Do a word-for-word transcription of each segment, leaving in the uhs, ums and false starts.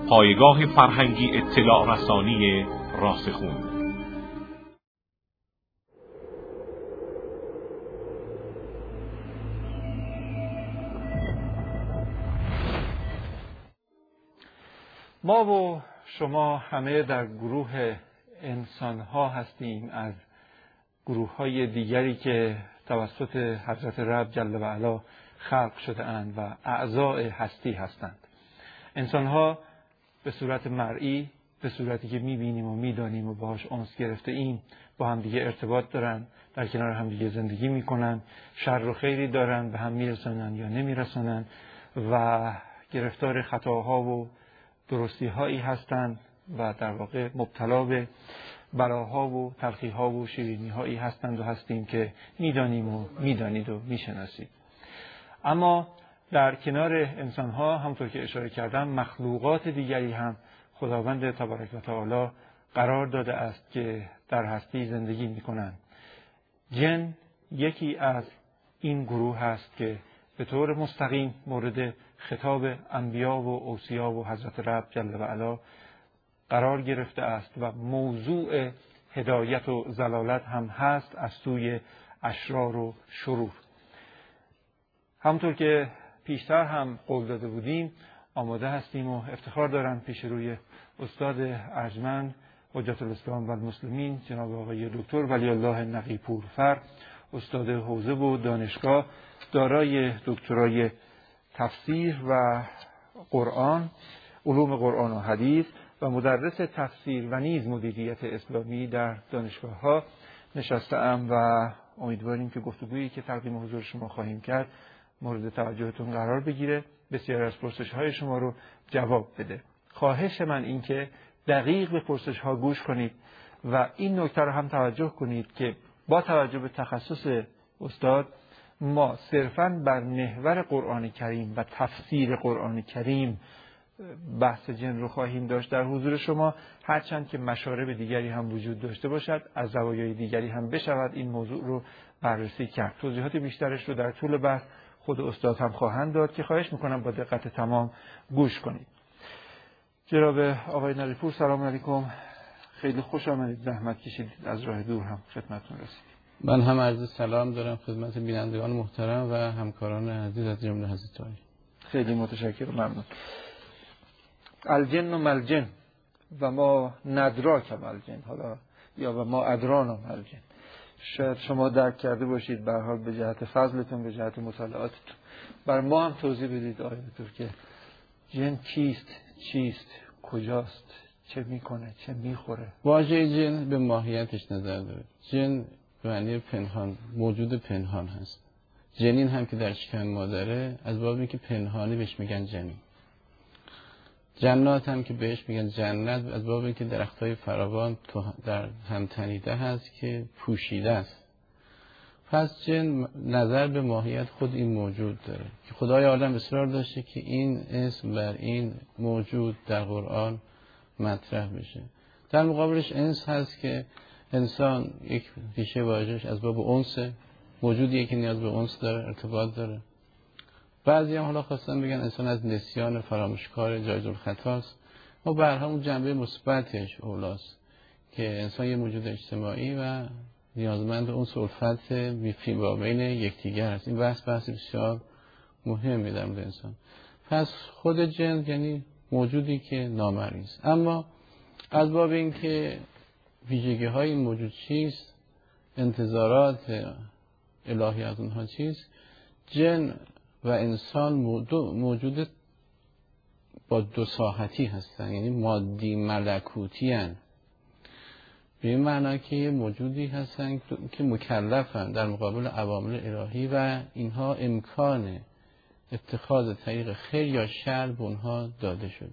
پایگاه فرهنگی اطلاع رسانی راسخون. ما و شما همه در گروه انسان‌ها هستیم از گروه‌های دیگری که توسط حضرت رب جل و علا خلق شده اند و اعضای هستی هستند. انسان‌ها به صورت مرئی، به صورتی که می‌بینیم و می‌دانیم و باهاش انس گرفته ایم، با هم دیگه ارتباط دارن، در کنار هم دیگه زندگی می‌کنن، شر و خیری دارن، به هم میرسانن یا نمیرسانن و گرفتار خطاها و درستی هایی هستند و در واقع مبتلا به بلاها و تلخی ها و شیرینی هایی هستند و هستیم که میدانیم و میدانید و میشناسید. اما در کنار انسان ها همطور که اشاره کردم مخلوقات دیگری هم خداوند تبارک و تعالی قرار داده است که در هستی زندگی می کنند. جن یکی از این گروه است که به طور مستقیم مورد خطاب انبیا و اوصیا و حضرت رب جل و علا قرار گرفته است و موضوع هدایت و ضلالت هم هست از سوی اشرار و شرور. همطور که پیشتر هم قول داده بودیم آماده هستیم و افتخار دارم پیش روی استاد ارجمند حجت الاسلام و المسلمین جناب آقای دکتر ولی الله نقی پورفر، استاد حوزه و دانشگاه، دارای دکترای تفسیر و قرآن، علوم قرآن و حدیث و مدرس تفسیر و نیز مدیریت اسلامی در دانشگاه ها نشسته‌ام و امیدواریم که گفتگویی که تقدیم حضور شما خواهیم کرد مورد توجهتون قرار بگیره، بسیار از پرسش های شما رو جواب بده. خواهش من این که دقیق به پرسش ها گوش کنید و این نکته رو هم توجه کنید که با توجه به تخصص استاد ما صرفاً بر محور قرآن کریم و تفسیر قرآن کریم بحث جن رو خواهیم داشت در حضور شما، هرچند که مشارب دیگری هم وجود داشته باشد از زوایای دیگری هم بشود این موضوع رو بررسی کرد. توضیحات بیشترش رو در طول بحث خود استاد هم خواهند داد که خواهش میکنم با دقت تمام گوش کنید. جناب آقای نقی پور سلام علیکم، خیلی خوش آمدید، زحمت کشیدید از راه دور هم خدمتتون رسید. من هم عرض سلام دارم خدمت بینندگان محترم و همکاران عزیز از جمله حضرت عالی. خیلی متشکرم، ممنون. الجن و ملجن و ما ندراک ملجن، حالا یا و ما ادرانا ملجن، شاید شما درک کرده باشید، به هر حال به جهت فضلتون، به جهت مطالعاتتون بر ما هم توضیح بدید آقای دکتر که جن کیست، چیست، کجاست، چه میکنه، چه میخوره. واژه جن به ماهیتش نظر داره. جن معنی پنهان، موجود پنهان هست. جنین هم که در شکم مادره از بابی که پنهانی بهش میگن جنین. جنات هم که بهش میگن جنت از بابی که درختای فراوان در هم تنیده هست که پوشیده است. پس جن نظر به ماهیت خود این موجود داره که خدای عالم اصرار داشته که این اسم بر این موجود در قرآن مطرح بشه. در مقابلش انس هست که انسان یک ریشه واژه‌اش از باب انسه، موجودیه که نیاز به انس داره، ارتباط داره. بعضی هم حالا خواستن بگن انسان از نسیان فراموشکار جایز الخطاست. ما به هر حال اون جنبه مثبتش اولاست که انسان یه موجود اجتماعی و نیازمند اون الفت فی بین یکدیگر است. این بحث بحث بسیار مهمی در مورد انسان. پس خود جن یعنی موجودی که نامرئی است. اما از باب اینکه ویژگی های این موجود چیست، انتظارات الهی از اونها چیست، جن و انسان موجود با دو ساحتی هستن، یعنی مادی ملکوتی هستن. به این معنی که یه موجودی هستن که مکلفن در مقابل اوامر الهی و اینها امکان اتخاذ طریق خیر یا شر به اونها داده شده.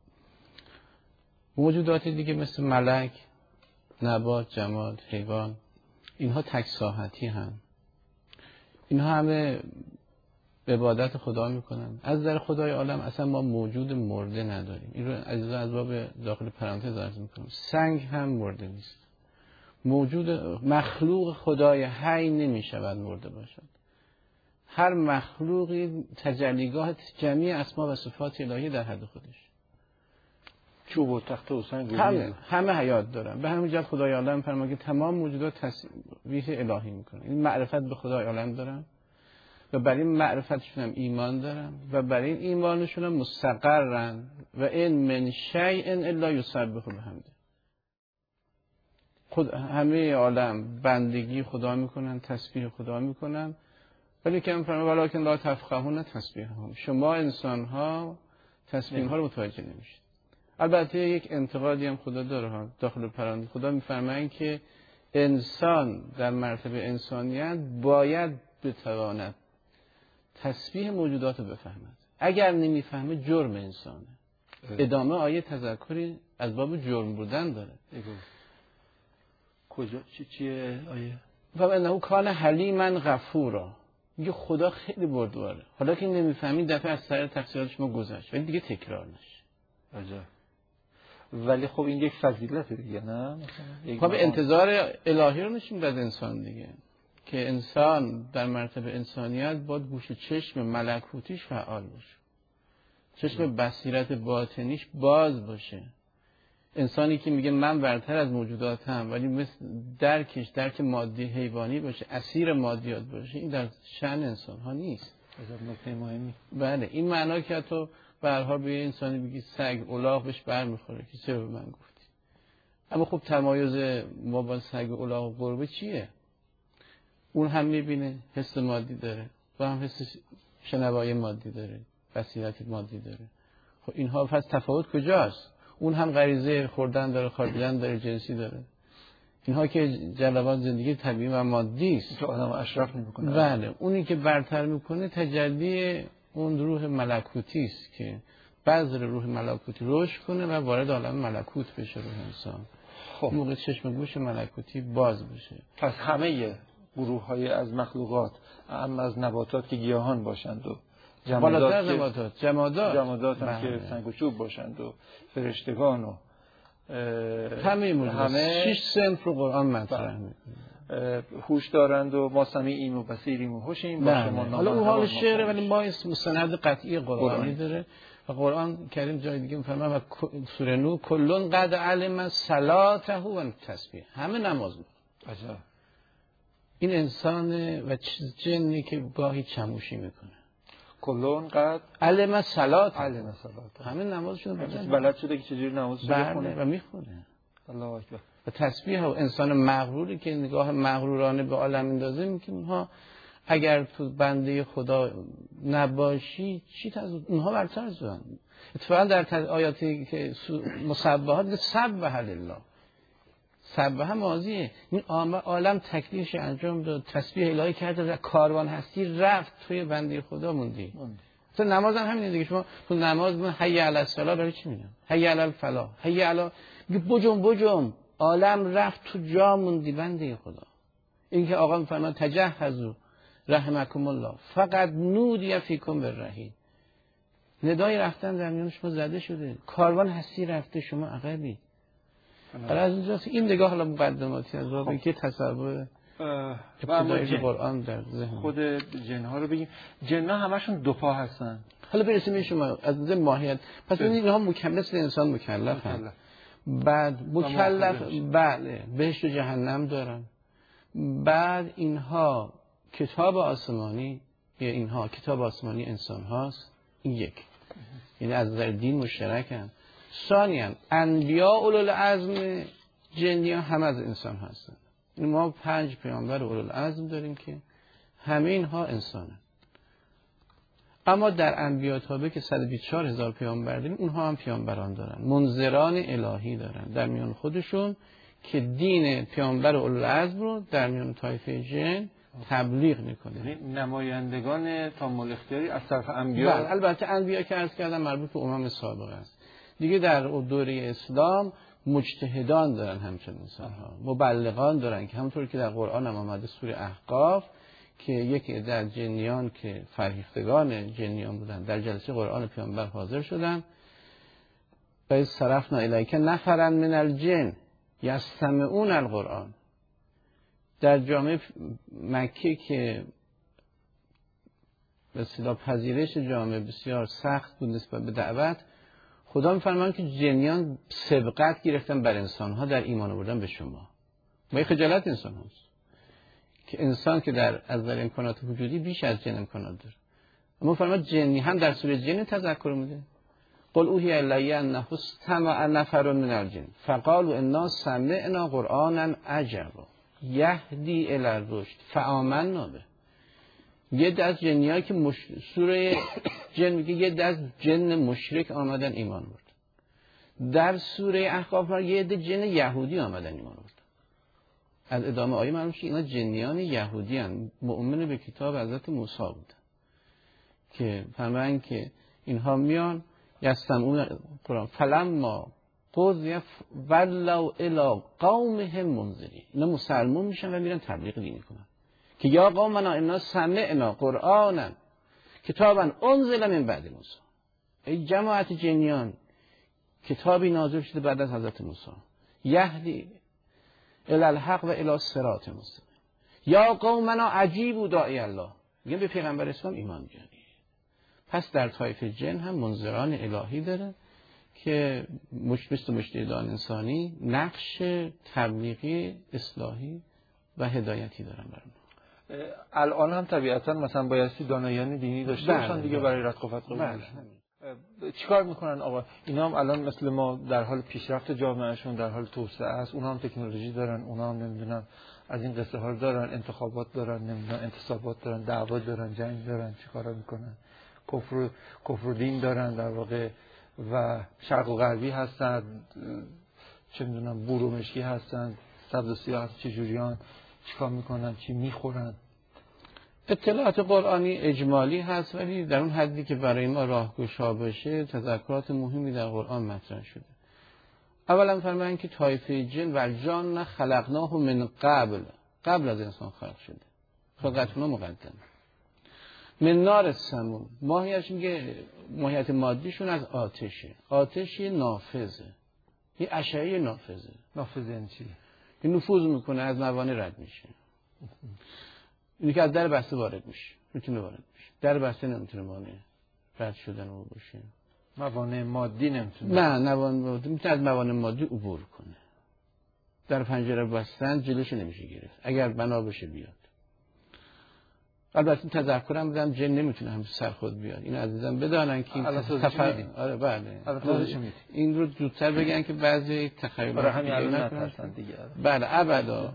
موجودات دیگه مثل ملک، نبات، جماد، حیوان، اینها تک ساحتی هم. اینها همه عبادت خدا میکنن. از در خدای عالم اصلا ما موجود مرده نداریم. این رو عزیزا از باب داخل پرانتز عرض میکنم. سنگ هم مرده نیست. موجود مخلوق خدای حی نمیشود مرده باشد. هر مخلوقی تجلیگاه جمعی اسما و صفات الهی در حد خودش. چوب و تخت و سنگ همه همه حیات دارن. به همین جهت خدای عالم فرمود که تمام موجودات تسبیح الهی میکنن. این معرفت به خدای عالم دارن و برای این معرفتشون هم ایمان دارن و برای این ایمانشون هم مستقرن و این من شیء الا یسبح بحمده. خود همه عالم بندگی خدا میکنن، تسبیح خدا میکنن، ولی که فرمان ولکن لا تفقهون تسبیحهم. شما انسان ها تسبیح ها رو متوجه نمیشید. البته یک انتقادی هم خدا داره ها، داخل پرانده خدا میفرمایند که انسان در مرتبه انسانیت باید بتواند تسبیح موجودات رو بفهمد. اگر نمیفهمه جرم انسانه. ادامه آیه تذکری از باب جرم بودن داره. کجا چی چیه آیه؟ و انه کان حلیما غفورا. میگه خدا خیلی بردباره. حالا که نمیفهمی دفعه از سر تقصیرات شما گذشت ولی دیگه تکرار نشه. عجب. ولی خب این یک فضیلته دیگه نه؟ خب انتظار الهی رو نشون داد انسان دیگه، که انسان در مرتبه انسانیت باید گوش چشم ملکوتیش فعال باشه، چشم بصیرت باطنیش باز باشه. انسانی که میگه من برتر از موجوداتم ولی مثل درکش درک مادی حیوانی باشه، اسیر مادیات باشه، این در شأن انسان ها نیست. عجب نکته مهمی. بله این معنا که تو به هر حال به انسانی بگی سگ الاغ بهش برمیخوره که چرا به من گفتی. اما خب تمایز ما با سگ الاغ و گربه چیه؟ اون هم میبینه، حس مادی داره، و هم حس شنوایی مادی داره، بصیرت مادی داره. خب اینها پس تفاوت کجاست؟ اون هم غریزه خوردن داره، خوابیدن داره، جنسی داره. اینها که جلوات زندگی طبیعی و مادی است که آدم اشرف نمیکنه. بله اونی که برتر میکنه تجلی اون روح ملکوتی است که بذر روح ملکوتی رشد کنه و وارد عالم ملکوت بشه روح انسان. خب موقع چشم گوش ملکوتی باز بشه. پس همه گروه های از مخلوقات، اما از نباتات که گیاهان باشند و جمادات که نباتات جمادات جمادات هم که سنگ و چوب باشند و فرشتگان و همه موجود همه شش صنف رو قرآن مطرح میکنه. هوش دارند و ما سمیعیم و بصیریم و هوشیم. حالا اون حال شعره ولی ما مستند قطعی قرآنی داره و قرآن کریم جای دیگه میفرمه و سوره نو کلون قد علم صلاته و تسبیح. همه نماز میکنه. عجب. این انسان و جنی که گاهی چموشی میکنه. کلون قد علم صلات علم صلات همه نمازشون بلد شده که چجوری نمازش بخونه و میخونه. الله اکبر. و تسبیح و انسان مغروری که نگاه مغرورانه به عالم میندازه میگه اونها اگر تو بنده خدا نباشی چی تاز اونها برتر از اون. اتفاقا در آیاتی که مسبحات سبح لله، سبح ماضیه، این عالم تکلیفش انجام داد، تسبیح الهی کرده و کاروان هستی رفت توی بنده خدا موندی. تو نماز هم همینه دیگه. شما تو نماز من حی علی الصلاه برای چی میگن؟ حی علی الفلاح، حی علی بجم بجم عالم رفت تو جا موندی بنده خدا. این که آقا میفرماد تجهزوا رحمکم الله فقط نودی فیکم بالرحیل، ندای رفتن در میان شما زده شده، کاروان هستی رفته، شما عقبی. حالا از اینجاست این نگاه حالا مقدماتی از بابی که تصور ابتدایی قرآن در ذهن خود جنها رو بگیم. جنها همشون دو پا هستن. حالا برسیم به شما از نظر ماهیت. پس این اینها مکلف انسان مکلف هستن. بعد مکلف بله بهشت و جهنم دارن. بعد اینها کتاب آسمانی یا اینها کتاب آسمانی انسان هاست. این یک یعنی از نظر دین مشترکن. ثانیاً انبیاء اولوالعزم جنی ها هم از انسان هستن. ما پنج پیامبر اولوالعزم داریم که همه اینها انسانن. اما در انبیاء تابع که صد و بیست و چهار هزار پیامبر داریم اونها هم پیامبران دارن، منذران الهی دارن در میان خودشون که دین پیامبر اولوالعزم رو در میان طایفه جن تبلیغ میکنه. یعنی نمایندگان تام الاختیاری از طرف انبیاء. البته انبیاء که عرض کردم مربوط به امم سابقه است. دیگه در دوره اسلام مجتهدان دارن همچنین انسان ها، مبلغان دارن که همونطور که در قرآن هم آمده سوره احقاف که یکی در جنیان که فرهیختگان جنیان بودن در جلسه قرآن پیامبر حاضر شدن و از صرفنا الیک نفرا من الجن یستمعون القرآن. در جامعه مکه که به اصطلاح پذیرش جامعه بسیار سخت بود نسبت به دعوت، خدا میفرمان که جنیان سبقت گرفتن بر انسانها در ایمان آوردن به شما. ما خجالت انسان هاست که انسان که در از در امکانات وجودی بیش از جن امکانات داره. اما فرمان جنی هم در سوره جن تذکر میده. قل اوحی الی انه استمع نفر من الجن فقالوا انا سمعنا قرآنا عجبا یهدی الی الرشد فآمنا به. یه دست جنیایی که مش... سوره جن میگه یه دست جن مشرک آمدن ایمان برد. در سوره احقاف یه دست جن یهودی آمدن ایمان برد. از ادامه آیه معلوم میشه اینا جنیان یهودی هستند، مؤمن به کتاب حضرت موسی بودن که فرمان که اینها میان یستمعون قرآن فلما قضی ولوا الی قومهم منذرین. اینا مسلمان میشن و میرن تبلیغ دینی کنن که یا قومنا انا سمعنا قرآنا کتابا انزل من بعد موسی. ای جماعت جنیان، کتابی نازل شده بعد از حضرت موسی، یهدی الی الحق و الی الصراط مستقیم. یا قومنا عجیبوا داعی الله، میگن به پیغمبر اسلام ایمان بیارید. پس در طایفه جن هم منذران الهی داره که مثل مجتهدان انسانی نقش تبلیغی، اصلاحی و هدایتی دارن برام. الان هم طبیعتا مثلا بایستی دانایان دینی داشته باشن دیگه برای رد و فتوا. چیکار میکنن آقا؟ اینا هم الان مثل ما در حال پیشرفت جامعهشون در حال توسعه است، اونها هم تکنولوژی دارن، اونها هم نمیدونم از این قصه ها دارن، انتخابات دارن، نمیدونم انتصابات دارن، دعوا دارن، جنگ دارن، چیکارا میکنن؟ کفر کفر دین دارن در واقع و شرق و غربی هستن، چه میدونم بور و مشکی هستن، سبز و سیاه هستن، چه جوریان، چیکار میکنن، چی میخورن. اطلاعات قرآنی اجمالی هست ولی در اون حدی که برای ما راهگشا باشه تذکرات مهمی در قرآن مطرح شده. اولا فرمان که طایفه جن و جان خلقناه من قبل، قبل از انسان خلق شده، خلقتنا مقدم. من نار سموم، ماهیت میگه ماهیت مادیشون از آتشه، آتش نافذه، یه اشعه نافذه. نافذه یعنی چی؟ که نفوذ میکنه، از موانع رد میشه. اینی که از در بسته وارد میشه، میتونه وارد میشه. در بسته نمیتونه مانع رد شدن او باشه. موانع مادی نمیتونه. نه، موانع مادی میتونه از موانع مادی عبور کنه. در پنجره بستن جلوش نمیشه گرفت. اگر بنا بشه بیاد. البته تذکرم بدم جن نمیتونه هم سر خود بیاد. اینو عزیزان بدانن که این سفر آره بله. این رو زودتر بگن که بعضی تخیلات برای همین الان نترسن دیگه. بله ابدا.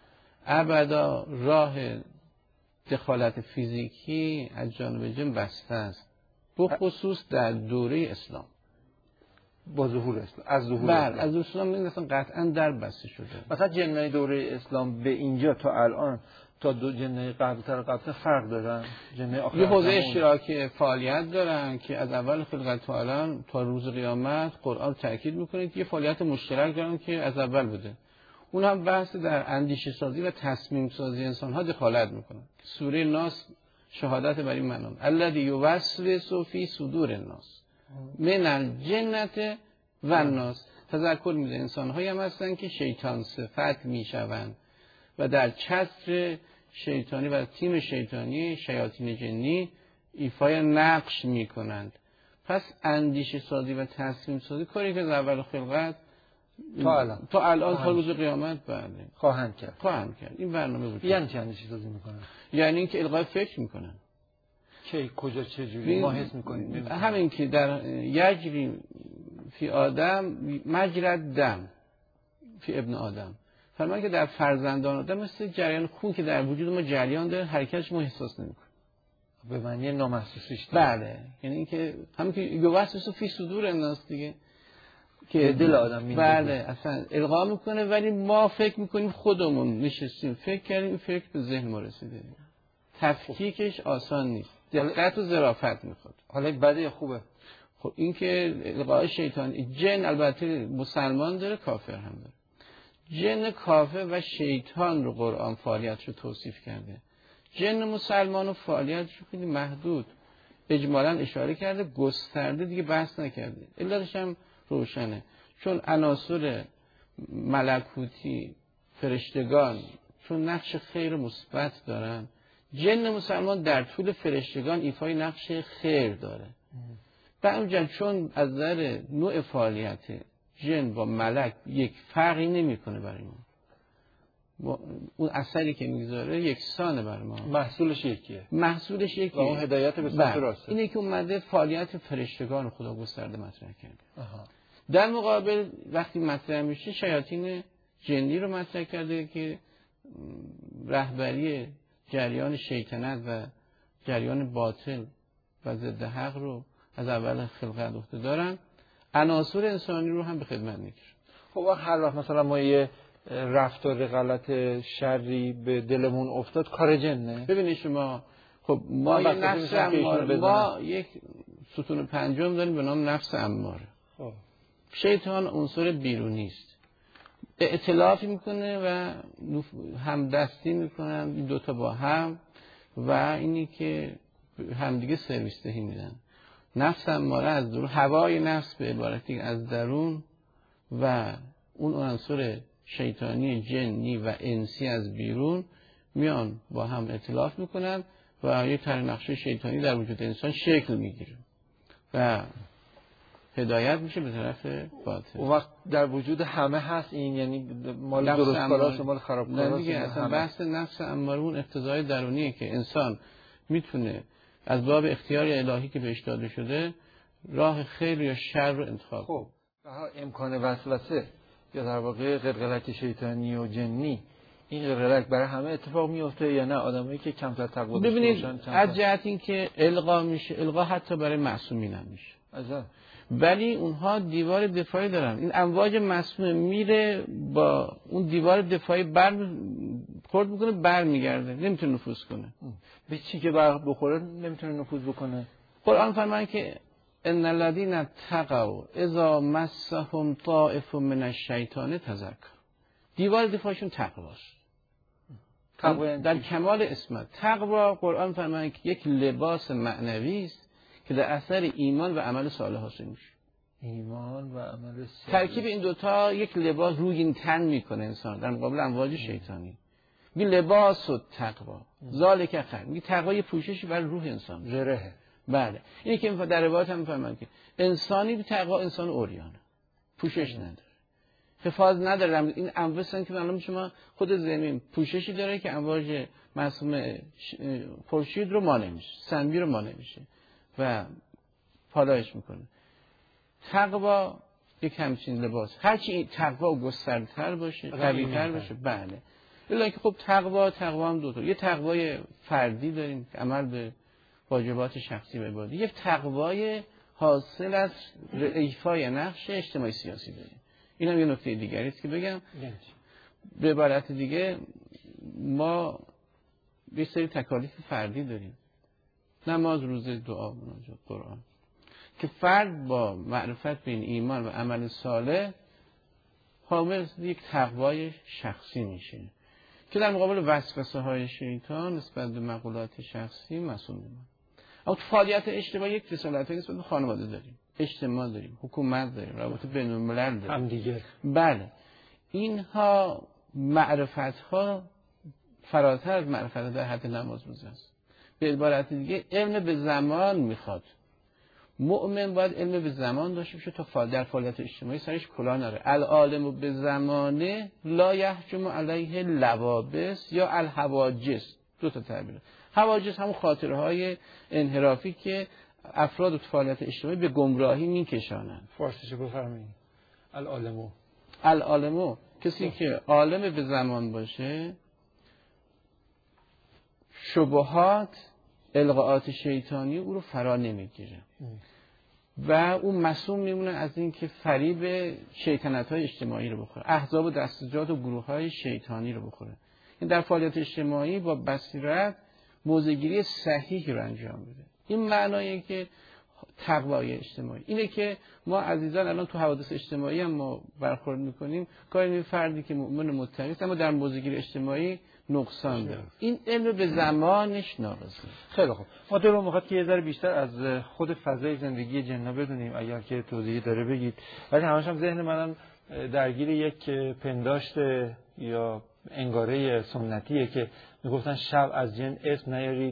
ابدا راه دخالت فیزیکی از جانب جن بسته است. به خصوص در دوره اسلام. با ظهور اسلام، از ظهور بله اسلام. از اسلام این اصلا قطعا در بسته شده. مثلا جنای دوره اسلام به اینجا تا الان تا دو جنای قبل‌تر قبل‌تر فرق دارن. جنای آخر یه حوزه اشتراکی فعالیت دارن که از اول خلقت تا الان تا روز قیامت قرآن تاکید میکنه که یه فعالیت مشترک دارن که از اول بوده. اون هم بحث در اندیشه سازی و تصمیم سازی انسان ها دخالت میکنن. سوره ناس شهادت بر این معنی الذی یوسوس فی صدور الناس من الجنة و الناس. تذکر میده انسان هایی هم هستن که شیطان صفت میشوند و در چتر شیطانی و تیم شیطانی شیاطین جنی ایفای نقش میکنند. پس اندیشه سازی و تصمیم سازی کاری که از اول خلقت تا الان تا الان تا روز قیامت بله خواهند کرد خواهند کرد. این برنامه بود. یعنی چه اندیشه سازی میکنن؟ یعنی اینکه القای فکر میکنن. کی کجا چه جوری ما حس میکنیم؟ همین که در یجری فی آدم مجرد دم فی ابن آدم، فرمان که در فرزندان آدم مثل جریان خون که در وجود ما جریان داره حرکتش ما احساس نمیکنیم. به معنی نامحسوسیش. بله یعنی اینکه همین که یوسوس فی صدور الناس دیگه که دل آدم میده. بله اصلا القا میکنه ولی ما فکر میکنیم خودمون نشستیم فکر کردیم این فکر به ذهن ما رسیده. تفکیکش آسان نیست، دقت و ظرافت میخواد. حالا بده یا خوبه؟ خب این که القای شیطان جن البته مسلمان داره کافر هم داره. جن کافر و شیطان رو قرآن فعالیتش رو توصیف کرده. جن مسلمان و فعالیتش خیلی محدود اجمالاً اشاره کرده، گسترده دیگه بحث نکرده. علتش هم روشنه، چون عناصر ملکوتی فرشتگان چون نقش خیر مثبت دارن، جن مسلمان در طول فرشتگان ایفای نقش خیر داره. فهمیدن چون از نظر نوع فعالیت جن با ملک یک فرقی نمیکنه برای ما، اون اثری که میگذاره یکسانه برای ما، محصولش یکیه، محصولش یکیه. اون هدایت به سمت راسته. اینه که اومده فعالیت فرشتگان خدا گسترده مطرح کرده. آها. در مقابل وقتی مطرح میشه شیاطین جنی رو مطرح کرده که رهبری جریان شیطنت و جریان باطل و ضد حق رو از اول خلقت عهده دارن، عناصر انسانی رو هم به خدمت میگیرن. خب هر وقت مثلا ما یه رفتار غلط شری به دلمون افتاد کار جنه. ببینید شما، خب ما یه نفس اماره، ما یک ستون پنجم داریم به نام نفس اماره. خب شیطان عنصر بیرونی است، ائتلافی میکنه و همدستی میکنن این دوتا با هم و اینی که همدیگه سرویس دهی میدن. نفس اماره از درون، هوای نفس به عبارتی از درون و اون عنصر شیطانی جنی و انسی از بیرون میان با هم ائتلاف میکنن و یک طرح نقشه شیطانی در وجود انسان شکل میگیره و هدایت میشه به طرف باطل. اون وقت در وجود همه هست این، یعنی مال درست کاراست مال خراب کاراست. دیگه اصلا بحث نفس اماره اون اقتضای درونیه که انسان میتونه از باب اختیار الهی که بهش داده شده راه خیر یا شر رو انتخاب کنه. خب امکان وسوسه یا در واقع قلقلک شیطانی و جنی، این قلقلک برای همه اتفاق میفته یا نه آدمایی که کمتر تقوا داشته باشن؟ ببینید از جهت این که القا میشه، القا حتی برای معصومین هم میشه عجب. ولی اونها دیوار دفاعی دارن. این امواج مسموم میره با اون دیوار دفاعی بر خورد میکنه بر میگرده، نمیتونه نفوذ کنه. به چی که بر بخوره نمیتونه نفوذ بکنه؟ قرآن فرمان که ان الذين اتقوا اذا مسهم طائف من الشیطان تذکر. دیوار دفاعشون تقواست. تقوا در کمال اسمت. تقوا قرآن فرمان که یک لباس معنوی است که در اثر ایمان و عمل صالح حاصل میشه. ایمان و عمل صالح. ترکیب این دوتا یک لباس روی این تن میکنه انسان در مقابل امواج شیطانی. میگه لباس و تقوا ذالک خیر. میگه تقوا یه پوششی برای روح انسان، زره. بله. اینی که در روایت هم میفهمن که انسانی به تقوا انسان اوریانه، پوشش نداره، حفاظ نداره. این امواجن که معلوم شما خود زمین پوششی داره که امواج معصوم خورشید رو مانع میشه، سنبی رو مانع میشه و پالایش میکنه. تقوا یک همچین لباس، هرچی تقوا گستردتر باشه، قوی‌تر باشه. بله. الا که خب تقوا تقوا هم دو تا، یه تقوای فردی داریم که عمل به واجبات شخصی و عبادی، یک تقوای حاصل از ایفای نقش اجتماعی سیاسی داریم. این هم یه نکته دیگری است که بگم. به عبارت دیگه ما یه سری تکالیف فردی داریم، نماز، روزه، دعا، مناجات، قرآن، که فرد با معرفت بین ایمان و عمل صالح حامل یک تقوای شخصی میشه که در مقابل وسوسه های شیطان نسبت به مقولات شخصی مسئول میمونه. اما تو فعالیت اجتماعی یک رسالت نسبت به خانواده داریم، اجتماع داریم، حکومت داریم، روابط بین الملل داریم، هم دیگه. بله. اینها معرفت ها فراتر از معرفت در حد نماز روزه است. به عبارت دیگه علم به زمان میخواد. مؤمن باید علم به زمان داشته باشه تا در فعالیت اجتماعی سرش کلاه نره. العالم به زمانه لا یحجم علیه لوابس یا الحواجس. دو تا تعبیر. حواجس همون خاطره های انحرافی که افراد و فعالیت اجتماعی به گمراهی میکشانند. فارسیشو بفرمایید. العالمو العالمو کسی که عالم به زمان باشه، شبهات القاءات شیطانی او رو فرا نمیگیره و اون مسئول میمونه از این که فریب شیطنت های اجتماعی رو بخوره، احزاب و دستجات و گروه های شیطانی رو بخوره. این در فعالیت اجتماعی با بصیرت موضع‌گیری صحیح رو انجام بده. این معنایه که تقوای اجتماعی اینه که ما عزیزان الان تو حوادث اجتماعی هم ما برخورد میکنیم، کاری این فردی که مؤمن متقی است اما در موضع‌گیری اجتماعی نقصان داره. این علم به زمانش ناقصه. خیلی خوب. ما دلمون میخواد که یه ذره بیشتر از خود فضای زندگی جن‌ها بدونیم، اگر که توضیحی داره بگید. ولی همش هم ذهن منم درگیر یک پنداشت یا انگاره سنتیه که میگفتن شب از جن اسم نیارید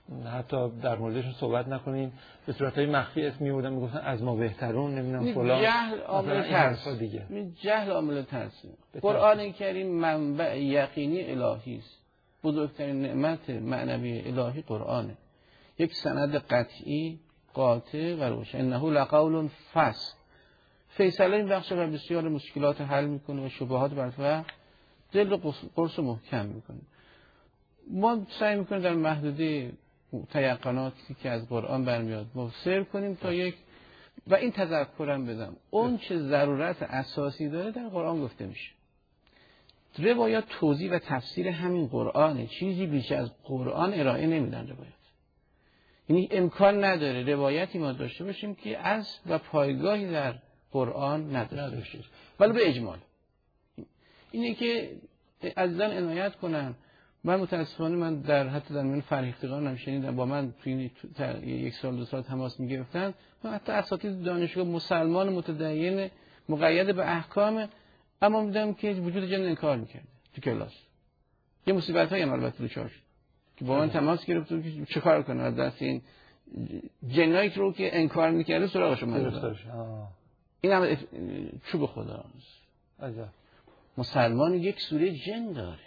حتی در موردشون صحبت نکنین، به صورتهای مخفی اسم میوردن میگفتن از ما بهترون، نمیدونم فلان. جهل عامل ترس دیگه. جهل عامل ترس. قرآن کریم منبع یقینی الهی است. بزرگترین نعمت معنوی الهی قرآنه. یک سند قطعی، قاطع و روشن. انه لقول فصل. فیصله این بخش و بسیار مشکلات حل میکنه و شبهات برطرف، دل قرص محکم میکنه. ما سعی میکنیم در محدوده تیقناتی که از قرآن برمیاد ما سیر کنیم تا یک، و این تذکرم بدم اون چه ضرورت اساسی داره در قرآن گفته میشه. روایات توضیح و تفسیر همین قرآنه، چیزی بیش از قرآن ارائه نمیدن روایات. یعنی امکان نداره روایتی ما داشته باشیم که اصل و پایگاهی در قرآن نداشته باشه، ولی به اجمال. اینه که عزیزان عنایت کنن. من متاسفانه من در حتی در من فرهیختگان هم شنیدم با من توی یک سال دو سال تماس میگرفتن، من حتی اساتید دانشگاه مسلمان متدین مقید به احکام، اما میدم که وجود جن انکار میکرده تو کلاس. یه مصیبت هایی هم البته دچار شد که با من تماس گرفت که چه کار کنم از دست این جنایی رو که انکار میکرده سراغش اومد. این هم چوب خداست. عجب. مسلمان یک سوره جن داره.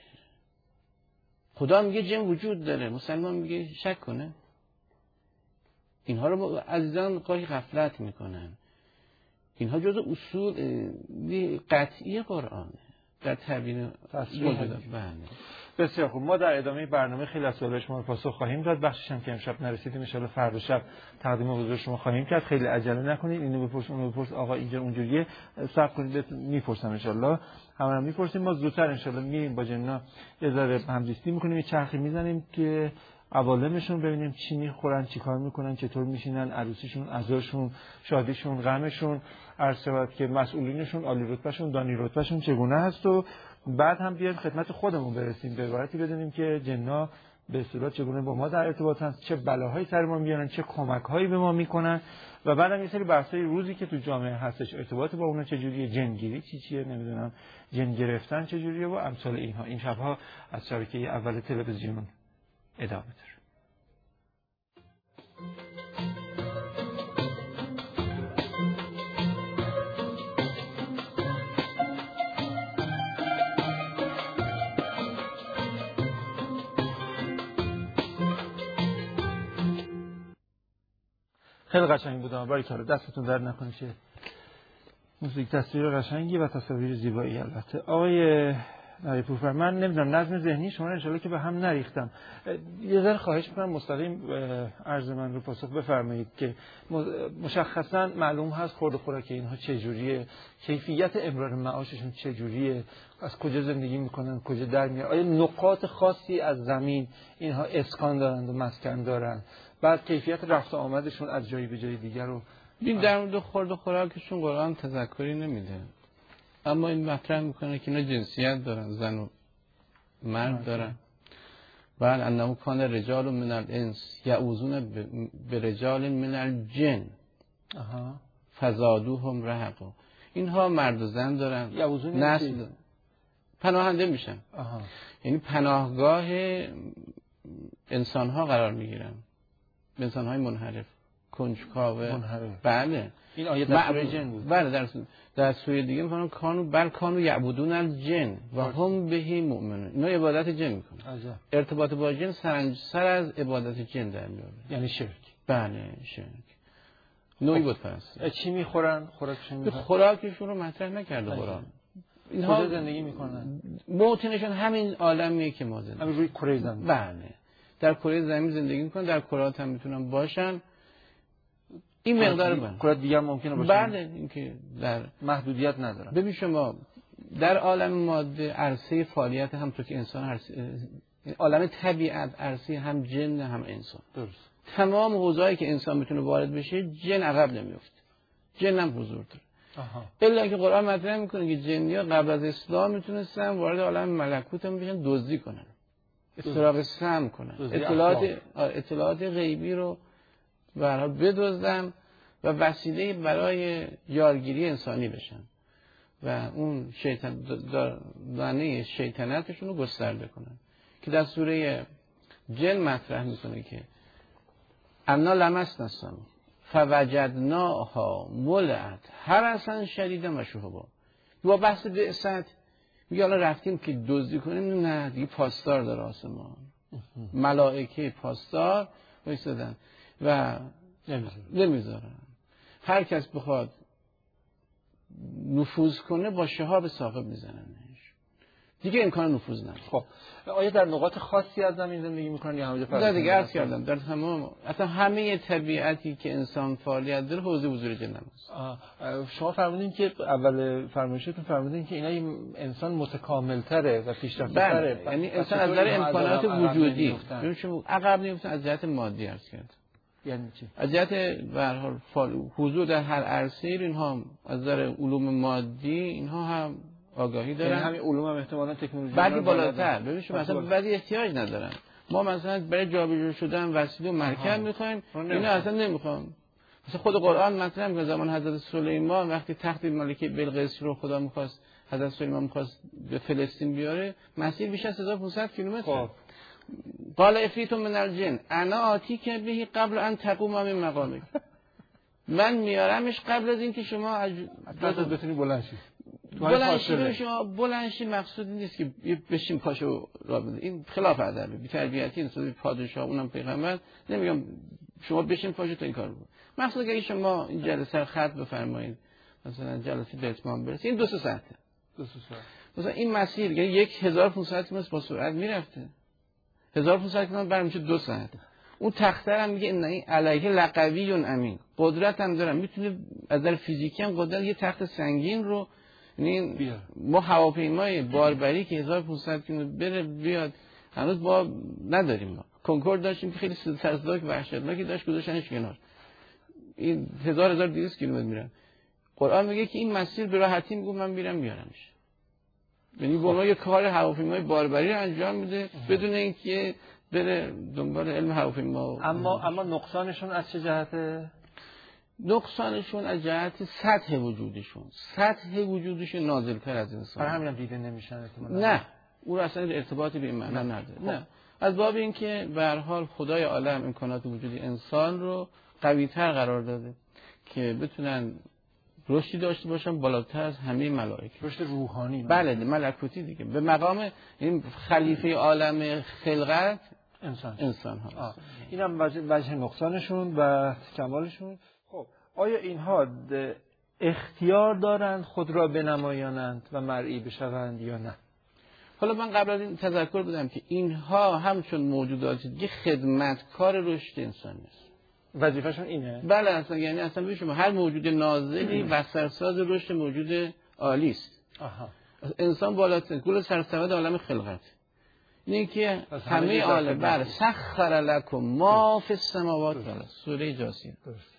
خدا میگه جن وجود داره، مسلمان میگه شک کنه. اینها رو عزیزان قاهی غفلت میکنن. اینها جزء اصول قطعی قرآنه در تبیین موجودات. بسیار خوب. ما در ادامه برنامه خیلی از سوالات شما رو پاسخ خواهیم داد. بخشش هم که امشب نرسیدیم ان شاء الله فردا شب تقدیم حضور شما خواهیم کرد. خیلی عجله نکنید، اینو بپرس اونو بپرس، آقا اینجا اونجوریه، صبر کنید میپرسم ان شاء الله. همه هم میپرسیم. ما زودتر ان شاء الله میریم با جنا یه ذره همزیستی میکنیم، یه چرخی میزنیم که عوالمشون ببینیم چی میخورن، چی کار میکنن، چطور میشینن، عروسیشون، عزاشون، شادیشون، غمشون، عرض شود که مسئولینشون، عالی رتبهشون، دانی رتبهشون چگونه هست، و بعد هم بیایم خدمت خودمون برسیم، به عبارتی بدونیم که جنا به صورت چگونه با ما در ارتباط هست، چه بلاهایی سر ما میارن، چه کمک‌هایی به ما میکنن، و بعدم یه سری بحثای روزی که تو جامعه هستش، ارتباط با اونها چجوریه، جنگیری چی چیه، نمیدونم جن گرفتن چجوریه و امثال اینها. این شبها از شبکه اول تلویزیون ادامه داره. خیلی قشنگ بود. باریکلا، دستتون درد نکنه. چه موزیک تصویر قشنگی و تصاویر زیبایی. البته آقای نری پورفر، من نمیدونم نظم ذهنی شما رو ان شاء الله که به هم نریختم، یه ذره خواهش می‌کنم مستقیم عرض من رو پاسخ بفرمایید که مشخصا معلوم هست خورد و خوراک اینها چه جوریه، کیفیت امرار معاششون چه جوریه، از کجا زندگی میکنن، کجا در میاد، آیا نقاط خاصی از زمین اینها اسکان دارند و مسکن دارند، بعد کیفیت رفت و آمدشون از جایی به جای دیگر رو. این در مورد خورد و خوراکشون قرآن تذکری نمیده، اما این مطرح میکنه که اینا جنسیت دارن، زن و مرد دارن. بعد انه کان رجال من الانس یعوذون به رجال من الجن فزادوهم رهقا. اینها مرد و زن دارن، نسل پناهنده میشن. آها. یعنی پناهگاه انسان ها قرار میگیرن، انسان های منحرف، کنجکاوه. منحرف. بله این آیه در سوره جن بود. بله در در سوره دیگه میگن کانو بل کانو یعبدون الجن و هم بهی مؤمنون. اینا عبادت جن میکنن. عجب. ارتباط با جن سر از عبادت جن در میاد، یعنی شرک. بله شرک. نوعی بود پس. چی میخورن؟ خوراکشون میخورن؟ خوراکشون رو مطرح نکرده قرآن. اینها زندگی میکنن. موطنشون همین عالمیه که ما زندگی. همین روی کره زمین. بله. در کره زمین زندگی میکنن، در کرات هم میتونن باشن. این مقدار من کرات دیگه هم ممکنه باشه. بله اینکه در محدودیت نداره. ببین شما در عالم ماده عرصه فعالیت هم تو که انسان عرصه، عالم طبیعت عرصه هم جن هم انسان. درست. تمام حوزه‌ای که انسان میتونه وارد بشه جن عقب نمیفته. جن هم حضور داره. آها. الا که قرآن مطرح میکنه که جنیا قبل از اسلام میتونستن وارد عالم ملکوت هم بشن، دزدی کنن، استراق سم کنن، اطلاعات اطلاعات غیبی رو برای بدزدن و وسیله برای یارگیری انسانی بشن و اون شیطان دانه شیطنتشون رو گسترده کنن، که در سوره جن مطرح میکنه که انا لمسنا السماء فوجدناها ملئت حرسا شدیدا و شهبا. با بحث بعثت میگه حالا رفتیم که دزدی کنیم، نه دیگه پاسدار داره آسمان، ملائکه پاسدار وایسادن و نمیذارن هر کس بخواد نفوذ کنه با شهاب ثاقب میزننش، دیگه امکان نفوذ نداره. خب آیا در نقاط خاصی از زمین زندگی میکنن یا همه جا؟ در دیگه عرض کردم در تمام اصلا همه طبیعتی که انسان فعالیت داره حوزه حضور جن است. شما فرمودین که اول فرمایشتون فرمودین که اینا انسان متکامل‌تره و پیشرفته‌تره، یعنی انسان از نظر امکانات وجودی ببین شما عقب نمیفتن از جهت مادی عرض کرد. یعنی چی؟ از جهت به هر حال حضور در هر عرصه اینها از نظر علوم مادی اینها هم آگاهی دارن، یعنی همین علوم هم احتمالاً تکنولوژی بعدی بالاتر. ببین شما مثلا بعدی احتیاج ندارن. ما مثلا برای جابجا شدن وسیله و مرکب می‌خوایم، اینا اصلا نمی‌خوام. مثلا خود قرآن مطرح می‌کنه زمان حضرت سلیمان وقتی تخت ملکه بلقیس رو خدا می‌خواست، حضرت سلیمان می‌خواست به فلسطین بیاره، مسیر بیش از هزار و پانصد کیلومتر. قال افریت من الجن انا آتیک به قبل ان تقوم من مقامک. من میارمش قبل از اینکه شما از بتونی بلند شی. بلند شی شما بلند شی مقصود نیست که بشین پاشو را بده، این خلاف ادبه، بی تربیتی نسبت پادشاه اونم پیغمبر. نمیگم شما بشین پاشو تا این کارو بکن. مقصود اگه شما این جلسه رو خط بفرمایید مثلا جلسه به اتمام برسه این دو سه ساعته. دو سه ساعت. مثلا این مسیر یعنی یک هزار و پانصد کیلومتر با سرعت میرفته. هزار و پانصد کیلومتر برای میشه دو ساعت. اون تخته هم میگه این علیه لقوی امین، قدرت هم دارم، میتونه از نظر فیزیکی هم قدرت یه تخت سنگین رو، یعنی ما هواپیمای باربری که هزار و پانصد کیلومتر بره بیاد هنوز با نداریم. ما کنکورد داشتیم که خیلی ترسناک و وحشتناکی داشت گذاشتنش کنار، این هزار هزار و دویست کیلومتر میرن. قرآن میگه که این مسیر به راحتی میگه من میرم میارمش، یعنی با یه کار هواپیمای باربری رو انجام میده بدون اینکه بره دنبال علم هواپیما. اما اما نقصانشون از چه جهته؟ نقصانشون از جهت سطح وجودشون، سطح وجودشون نازل‌تر از انسان. برای همین دیده نمیشن. نه اون اصلا ارتباطی به این معنا نداره. نه از باب اینکه به هر حال خدای عالم امکانات وجودی انسان رو قوی‌تر قرار داده که بتونن رشدی داشته باشن بالاتر از همه ملائکه، رشد روحانی. بله ملکوتی دیگه، به مقام این خلیفه عالم خلقت انسان انسان ها. اینم وجه, وجه نقصانشون و کمالشون. خب آیا اینها اختیار دارند خود را بنمایانند و مرئی بشوند یا نه؟ حالا من قبل از این تذکر بدم که اینها همچون موجودات دیگه خدمتکار رشد انسان است. وظیفه‌شون اینه؟ بله اصلا یعنی اصلا ببین شما هر موجود نازلی بسترساز رشد موجود عالی است. آها. انسان بالاترین کل سرسبد عالم خلقت. اینه که همه عالم بله سخر لکم ما فی السماوات و الارض، سوره جاثیه. درست.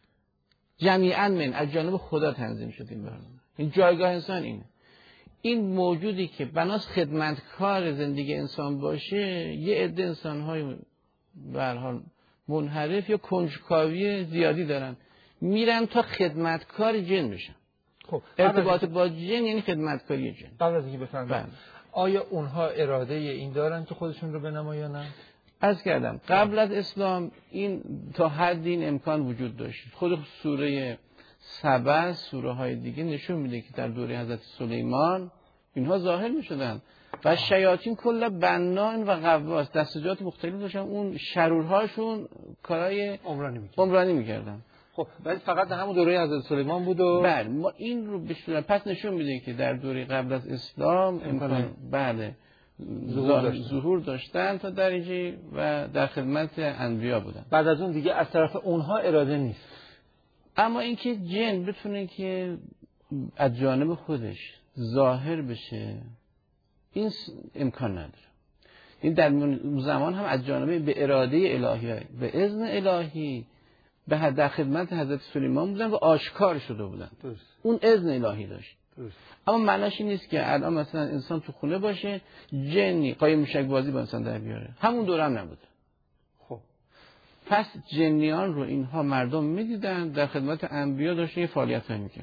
جمیعا من از جانب خدا تنظیم شد این برنامه. این جایگاه انسان اینه. این موجودی که بناس خدمتکار زندگی انسان باشه، یه عده انسان‌های به هر حال منحرف یا کنجکاوی زیادی دارن، میرن تا خدمتکار جن بشن. خب ارتباط با جن یعنی خدمتکاری جن. قبل از اینکه بفرمایید آیا اونها اراده این دارن که خودشون رو بنمایانن؟ عرض کردم قبل از اسلام این تا حد این امکان وجود داشت. خود سوره سبع سوره های دیگه نشون میده که در دوره حضرت سلیمان اینها ظاهر میشدن و شیاطین کل بنان و غواص دستجات مختلف داشتن، اون شرورهاشون کارهای عمرانی میکردن. عمرانی میکردن. خب ولی فقط در همون دوره حضرت سلیمان بود و بله ما این رو بشورن پس نشون میده که در دوره قبل از اسلام امکان بله ظهور داشتن. ظهور داشتن تا درجه و در خدمت انبیا بودن. بعد از اون دیگه از طرف اونها اراده نیست. اما اینکه جن بتونه که از جانب خودش ظاهر بشه این امکان نداره. این در زمان هم از جانب به اراده الهی به اذن الهی به در خدمت حضرت سلیمان بودن و آشکار شده بودن. درست. اون اذن الهی داشت. درست. اما معناش این نیست که الان مثلا انسان تو خونه باشه جنی قایم موشک بازی با انسان در بیاره. همون دوره هم نبوده. خب پس جنیان رو اینها مردم میدیدن در خدمت انبیا داشتن یه فعالیت های میکردن.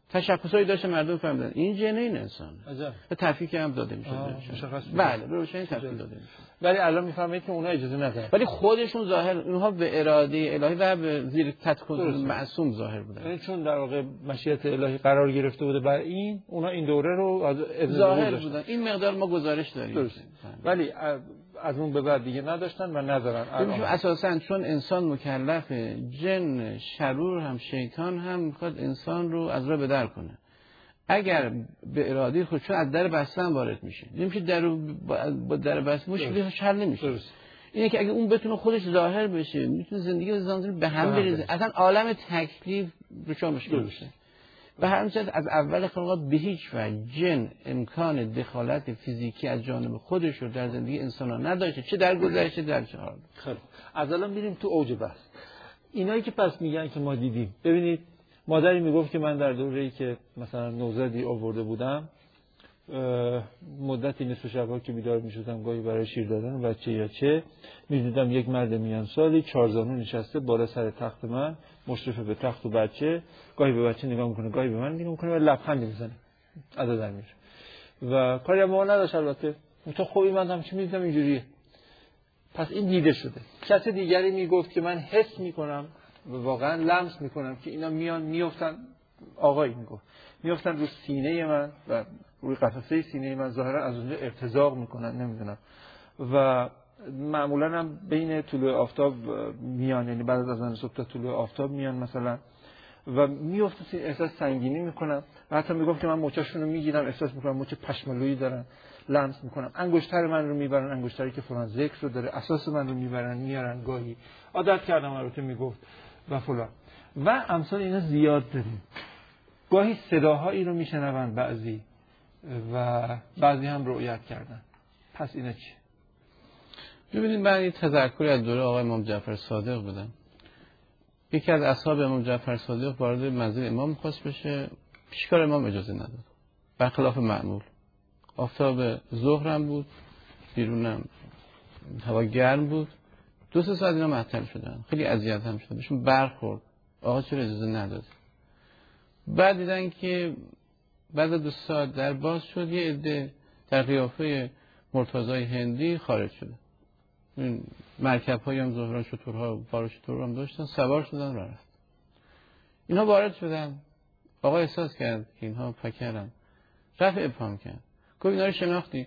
تشخصایی داشته مردم فهمیدن این جنه این انسان. عجب. و تفکیک هم داده میشه. مشخص. بله، به روشنی تفکیک داده میشه. ولی الان میفهمید که اونها اجازه ندارن. ولی خودشون ظاهر اونها به اراده الهی و به زیر تحت کنترل معصوم ظاهر بودن. یعنی چون در واقع مشیت الهی قرار گرفته بوده بر این، اونها این دوره رو از ظاهر بودن. این مقدار ما گزارش داریم. درست. ولی از اون به بعد دیگه نداشتن و ندارن. الان اساساً چون انسان مکلف، جن شرور هم شیطان هم میخواد انسان رو از راه به در کنه. اگر به اراده خود چون از در بسته هم وارد میشه، نمیشه در با در بسته مشکلش حل نمیشه. اینه که اگه اون بتونه خودش ظاهر بشه، میتونه زندگی انسان به هم بریزه، اصلا عالم تکلیف روشا مشکل بشه. و همچنین از اول خلقات به هیچ وجه جن امکان دخالت فیزیکی از جانب خودش رو در زندگی انسان ها نداشته، چه در گذشته در چه حال. خیلی از الان میریم تو اوج بحث. اینایی که پس میگن که ما دیدیم، ببینید مادری میگفت که من در دوره‌ای که مثلا نوزادی آورده بودم، مدتی نصف شب‌ها که بیدار میشدم گاهی برای شیر دادن بچه یا چه، میدیدم یک مرد میان سالی چارزانو نشسته بالا سر تخت من، مشرف به تخت و بچه، گاهی به بچه نگاه میکنه گاهی به من نگاه میکنه و لبخند میزنه، ادا در میره و کاری هم ما نداشت. البته تو خوبی من هم چی میدیدم اینجوریه. پس این دیده شده. کس دیگری میگفت که من حس میکنم و واقعا لمس میکنم که اینا میان میافتن، آقایی میگفت میافتن رو سینه من و روی قفسه سینه من، ظاهرا از اونجا ارتزاق میکنن، نمیدونم. و معمولا هم بین طلوع آفتاب میان، یعنی بعد از اذان صبح تا طلوع آفتاب میان مثلا، و میافتن احساس سنگینی میکنم. و حتی میگفت که من مچاشون رو میگیرم، احساس میکنم مچ پشمالویی دارن، لمس میکنم. انگشتر من رو میبرن، انگشتری که فلان ذکر رو داره، اساس من رو میبرن میارن، گاهی عادت کردم البته میگفت و فلان و امثال اینا زیاد داریم. گاهی صداهایی رو میشنون بعضی و بعضی هم رؤیت کردن. پس اینا چی؟ ببینید من این تذکری از دوره آقای امام جعفر صادق بودم. یکی از اصحاب امام جعفر صادق وارد منزل امام خواست بشه، پیشکار امام اجازه نداد، برخلاف معمول. آفتاب ظهرم بود، بیرونم هوا گرم بود، دو سه ساعت اینا معطل شدن، خیلی اذیت هم شدن، بهشون برخورد. آقا چرا اجازه نداد؟ بعد دیدن که بعد از دو ساعت در باز شد، یه عده در قیافه مرتضای هندی خارج شده. این مرکب هایی هم ظهران شترها و بار شترها هم داشتن، سوار شدن راه رفت. اینها وارد شدن، آقا احساس کرد که اینها پکرن، رفع ابهام کرد، گفت اینا رو شناختی؟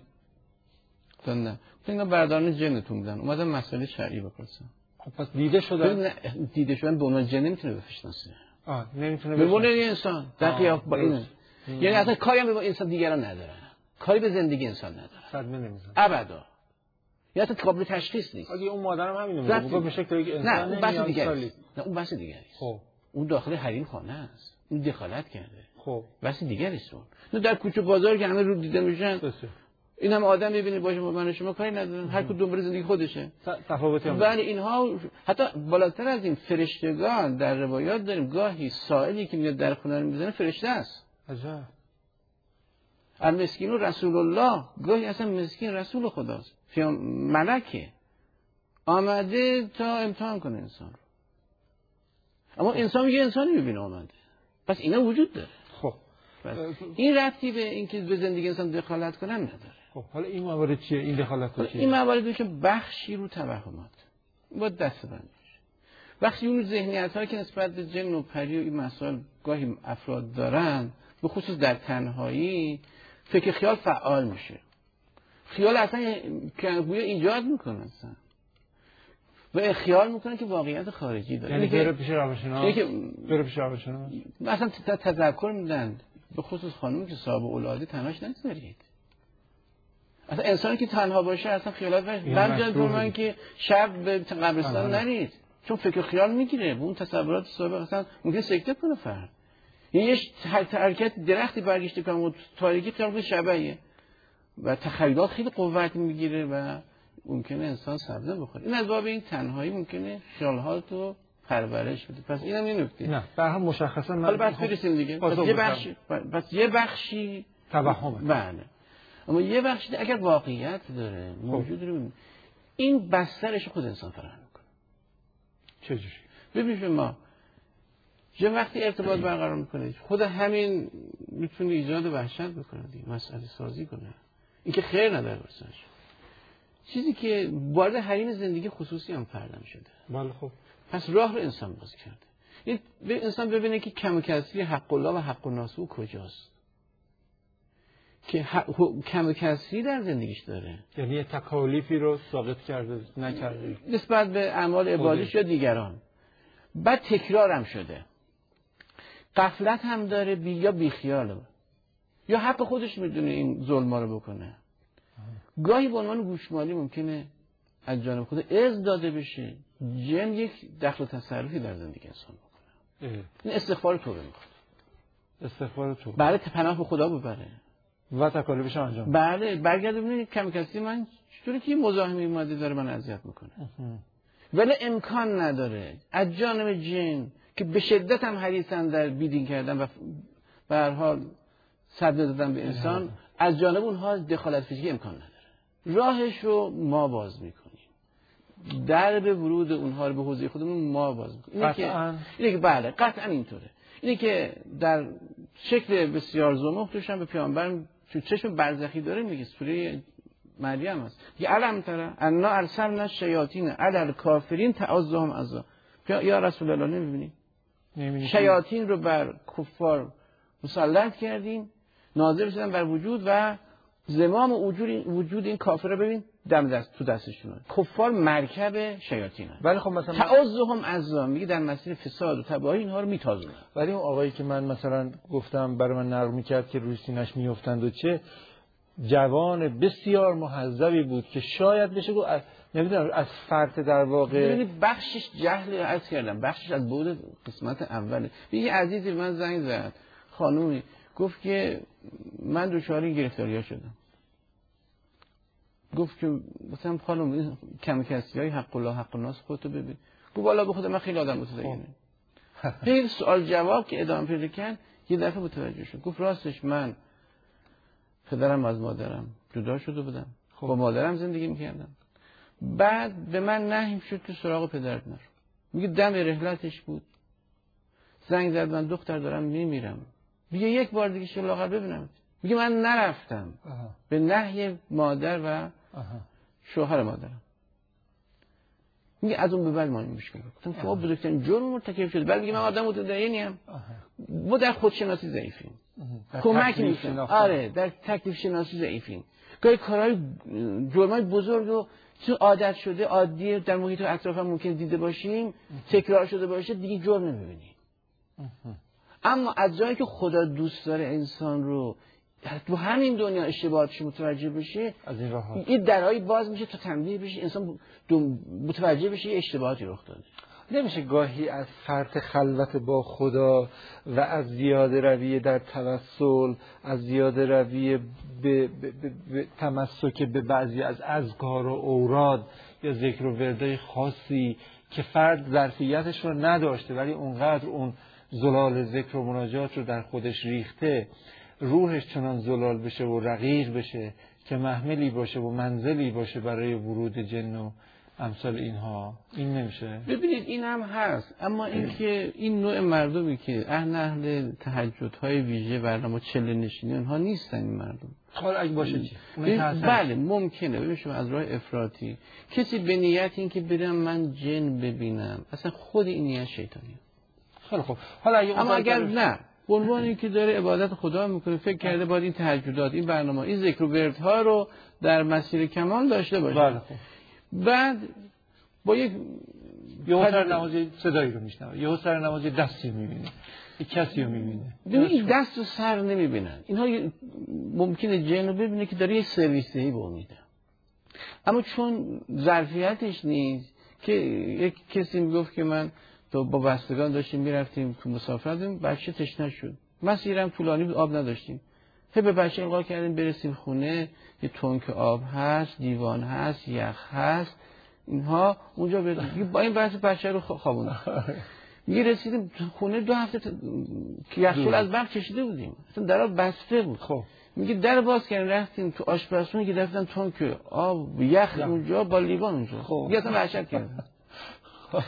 گفتن نه. گفت اینا بردارن جنتون بودن، اومدن مسئله شرعی بپرسن. خب پس دیده شدن؟ دیده شدن به عنوان جن نمیتونه بشناسه. آه نمیتونه به عنوان انسان در قیاف با این، یعنی اصلا کاری هم به انسان دیگران ندارن، کاری به زندگی انسان ندارن، صدمه نمیزنه ابدا، یا اصلا قابل تشخیص نیست. اگه اون مادرم همینو میگه، میگه به شکلی که انسان نه، اون بحث دیگه است. نه اون بحث دیگه است. خب اون داخل حریم خانه است، اون دخالت کرده. خب بحث دیگه است. اون در کوچه بازار که همه رو دیده میشن، این هم آدم میبینی باشه، من شما کاری ندارن، هر کدوم دنبال زندگی خودشه. تفاوتی هم. ولی اینها حتی بالاتر از این فرشتگان در روایات داریم، گاهی سائلی که میاد در خونه رو میزنه فرشته است. عجب. المسکین رسول الله، گاهی اصلا مسکین رسول خداست، فیام ملکه آمده تا امتحان کنه انسان رو. اما انسان میگه انسانی میبینه آمده، پس اینا وجود داره. خب این ربطی به اینکه به زندگی انسان دخالت کنن نداره. خب حالا این موارد چیه؟ این دخالت چیه؟ این موارد که بخشی رو توهمات با دست بندی میشه، بخشی رو ذهنیت‌هایی که نسبت به جن و پری و این مسائل گاهی افراد دارن، به خصوص در تنهایی فکر خیال فعال میشه. خیال اصلا گویا ایجاد میکنه اصلا و خیال میکنه که واقعیت خارجی داره. یعنی بره پیش روانشناس، بره پیش روانشناس مثلا تذکر میدن، به خصوص خانومی که صاحب اولاده تنهاش نگذارید. اصلا انسانی که تنها باشه اصلا خیالات برجاد من که شب به قبرستان نرید، چون فکر خیال میگیره، به اون تصورات سابق اصلا ممکن سکته کنه فرد. یه حرکت درختی برگشته کنه و تاریکی خیال شبیه و تخیلات خیلی قوت میگیره و ممکنه انسان سبزه بخوره. این از باب این تنهایی ممکنه خیالات رو پرورش بده. پس اینم این نکته. نه، به هر مشخصا حالا بس برسیم دیگه. پس یه بخشی پس یه بخشی توهمه. بله. اما یه بخشی اگر واقعیت داره، موجود رو این بسترش خود انسان فراهم میکنه. چجوری؟ ببینید ما چه وقتی ارتباط برقرار میکنه خود همین میتونه ایجاد وحشت بکنه دیگه، مسئله سازی کنه، این که خیر نداره برسنش. چیزی که وارد حریم زندگی خصوصی هم پردم شده. بله خب پس راه رو انسان باز کرده. این به انسان ببینه که کم و کسری حق الله و حق الناس کجاست، که کم و کسری در زندگیش داره، یعنی یه تکالیفی رو ساقط کرده نکرده نسبت به اعمال عبادیش یا دیگران. بعد تکرار هم شده، غفلت هم داره، بی یا بیخیاله، یا حق خودش میدونه این ظلما رو بکنه. گاهی به عنوان گوشمالی ممکنه از جانب خود اذن داده بشه، جن یک دخل و تصرفی در زندگی انسان بکنه. این استغفار توبه میکنه، استغفار توبه، بله پناه به خدا ببره و تکالیفش انجام بده. بله برگرده ببینید کم کسی من چطوری که مزاحمی اومده داره من اذیت میکنه، ولی امکان نداره از جانب جن که به شدت هم حریصن در بیدین کردن و به هر حال صدمه دادن به انسان، از جانب اونها دخالت فیزیکی امکان نداره. راهش رو ما باز میکنیم، درب ورود اونها رو به حوزه خودمون ما باز میکنیم. اینه که اینه که بله قطعا اینطوره. اینه که در شکل بسیار زمخت توش هم به پیامبر تو چشم برزخی داره میگه، سوره مریم است، یه علم تره انا ارسلنا الشیاطین علی الکافرین تعذهم عذاب. یا رسول الله نمیبینی شیاطین رو بر کفار مسلط کردیم، نازل شدن بر وجود و زمام وجود وجود این کافر رو ببین دم دست تو دستشونه. کفار مرکب شیاطین هست. ولی خب مثلا تعذهم عذاب میگه در مسیر فساد و تباهی اینها رو میتازونه. ولی اون آقایی که من مثلا گفتم برای من نقل میکرد که روی سینه‌اش میافتند و چه جوان بسیار مهذبی بود که شاید بشه گفت نمیدونم از فرط در واقع، ببینید بخشش جهل عرض کردم، بخشش از بعد قسمت اوله. یه عزیزی من زنگ زد، خانومی گفت که من دچار گرفتاری‌ها شدم. گفت که مثلا خانم کم کسیای حق الله حق الناس خودتو ببین. گفت والا به خود من خیلی آدم متدینه. خیلی سوال جواب که ادامه پیدا کرد یه دفعه متوجه شد. گفت راستش من پدرم از مادرم جدا شده بودم، خب با مادرم زندگی میکردم، بعد به من نهیم شد که سراغ پدرت نرو. میگه دم رحلتش بود، زنگ زد من دختر دارم میمیرم، میگه یک بار دیگه شلاغر ببینم. میگه من نرفتم آها. به نهی مادر و آها. شوهر مادرم. میگه از اون به بعد ما این مشکل گفتم شما بزرگترین جرم مرتکب شد. بعد میگه من آدم متدینیم، ما در خودشناسی ضعیفیم، کمک میکنیم، آره در تکلیف شناسی ضعیفیم، گاهی کارهای جرمای بزرگ رو چون عادت شده عادیه در محیط اطراف هم ممکن دیده باشیم، تکرار شده باشه، دیگه جرم نمیبینیم. اما از جایی که خدا دوست داره انسان رو تو همین دنیا اشتباهاتش متوجه بشه، از این راه این درایی باز میشه تا تنبیه بشه، انسان متوجه بشه یه اشتباهاتی رخ داده. نمیشه گاهی از فرط خلوت با خدا و از زیاده روی در توسل، از زیاده روی به, به, به, به تمسک به بعضی از اذکار و اوراد یا ذکر و وردای خاصی که فرد ظرفیتش رو نداشته ولی اونقدر اون زلال ذکر و مناجات رو در خودش ریخته، روحش چنان زلال بشه و رقیق بشه که محملی باشه و منزلی باشه برای ورود جن و امثال اینها. این نمیشه. ببینید این هم هست، اما اینکه این نوع مردمی که اهل اهل تهجدهای ویژه برنامه چله نشینی اونها نیستن. این مردم حالا اگه باشه چی؟ بله ممکنه. ببین شما از راه افراطی کسی به نیت این که برم من جن ببینم، اصلا خود این نیت شیطانیه. خیلی خوب. حالا اگه اما اگر نه به عنوان اینکه داره عبادت خدا میکنه، فکر کرده باید این تهجدات، این برنامه، این ذکر و وردها رو در مسیر کمال داشته باشه. بله خوب. بعد با یک یه سر نمازی صدایی رو میشنوه، یه سر نمازی دستی میبینه، یک کسی رو میبینه. این دست و سر نمیبینن. اینها ممکنه جن رو ببینه که داره یه سرویس دهی به اون میده، اما چون ظرفیتش نیست. که یک کسی میگفت که من تو با بستگان داشتیم میرفتیم تو مسافرت، بچه تشنه شد، مسیرم طولانی بود، آب نداشتیم، هی به بچه القا کردیم برسیم خونه، یه تنک آب هست، دیوان هست، یخ هست، اینها اونجا برسیم. با این بحث بچه رو خوابوندم. میگه رسیدیم خونه دو هفته ت... که یخچال از برق کشیده بودیم، اصلا درا بسته بود. خب میگه در باز کردیم رفتیم تو آشپزخونه که رفتن تنک آب یخ اونجا با لیوان اونجا. خب میگه اصلا وحشت کردم.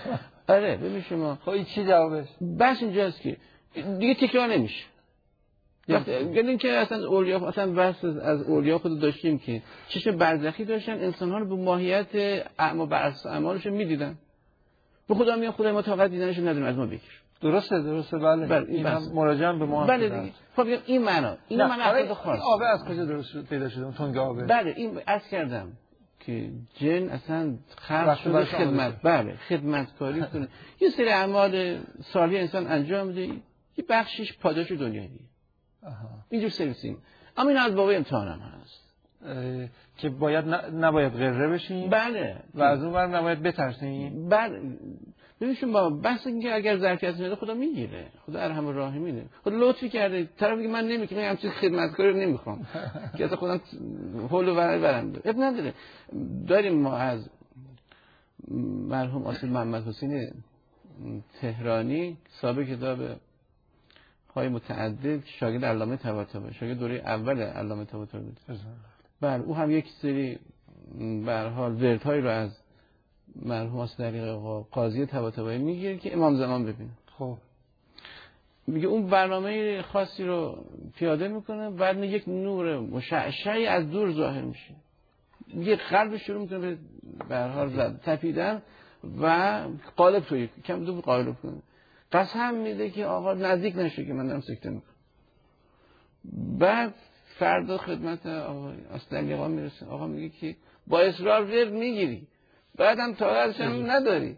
آره ببین شما خب این چی جوابش؟ بس اینجاست که دیگه تکرار نمیشه. یعنی اینکه اصلا اولیا اصلا بحث از اولیا خود داشتیم که چشم برزخی داشتن، انسان‌ها رو به ماهیت اعما بر اساس اعمالشون می‌دیدن. به خدا میگن خدای ما طاقت دیدنش نداریم، از ما بگیر. درسته درسته بله. بله این هم مراجعه به ما. بله دیگه. خب این معنا این معنا افراد خاص. آبه از کجا درست پیدا شده؟ اون تنگ آبه. بله این عرض کردم که جن اصلا خلق شده خدمت، بله خدمتکاری کنه. یه سری اعمال صالح انسان انجام میده، یه بخشش پاداش دنیایی. آها. اینجور سرویسیم. اما این از بابای امتحان هم هست. که باید نباید غره بشیم. بله. و از اون ور نباید بترسیم. بله. ببینشون با بحث اینکه اگر ظرفیت میده خدا میگیره. خدا ارحم الراحمینه. خدا لطفی کرده. طرف میگه من نمیکنم، من همچین خدمتکاری رو نمیخوام. که اصلا خودم حول و وره برم. اب نداره. داریم ما از مرحوم آصیل محمد حسین تهرانی صاحب کتاب های متعدد شاگرد علامه طباطبایی، شاگرد دوره اول علامه طباطبایی بود. بله او هم یک سری به هر حال وردهای رو از مرحوم از طریق قاضی طباطبایی میگیره که امام زمان ببینه. خب میگه اون برنامه خاصی رو پیاده میکنه، بعد یک نور مشعشعی از دور ظاهر میشه، میگه قلب شروع میکنه به هر حال زد تپیدن و قالب توی کم دو قالب کنه. قسم میده که آقا نزدیک نشه که من دارم سکته میکنم. بعد فردا خدمت آقا اصلا آقا میرسه، آقا میگه که با اصرار ورد میگیری، بعدم طاقتش هم نداری.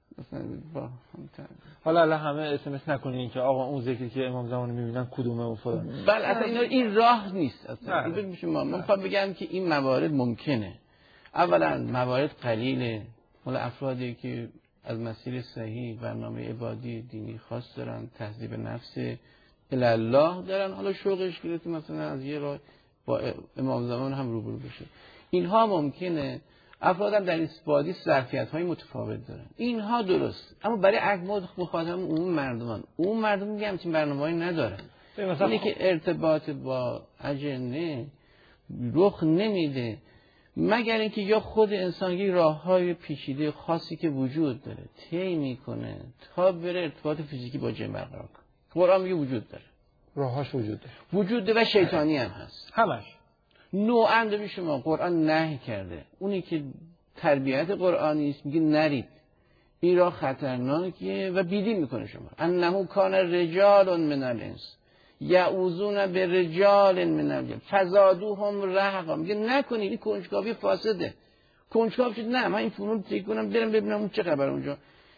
حالا الله همه اس ام اس نکنین که آقا اون ذکری که امام زمان میبینن کدومه و فلان. بله اصلا اینا این راه نیست اصلا. این بگم ما من میخوام بگم که این موارد ممکنه. اولا موارد قلیله، مال افرادی که از مسیر صحیح برنامه عبادی دینی خاص دارن، تهذیب نفس الی الله دارن، حالا شوقش گرفته مثلا از یه راه با امام زمان هم روبرو بشه. اینها ممکنه. افراد هم در این بادی ظرفیت‌های متفاوت دارن. اینها درست. اما برای اگماد مخاطب عموم مردمان، اون مردم میگه همچین برنامه‌ای ندارن. اینه که ارتباط با اجنه رخ نمیده مگر اینکه یا خود انسان یک راه‌های پیچیده خاصی که وجود داره طی میکنه تا بره ارتباط فیزیکی با جن برقرار کنه. قرآن میگه وجود داره. راهاش وجود داره. وجود داره و شیطانی هم هست. همش. نوعاً به شما قرآن نهی کرده. اونی که تربیت قرآنی است میگه نرید. این راه خطرناکیه و بیدین میکنه شما. انه کان رجال من الانس یعوذون به رجال من الجن فزادوهم رهقا. میگه نکنید، این کنجکاوی فاسده. کنجکاو شد نه من این فنون طی کنم برم ببینم اون چه خبر اونجا.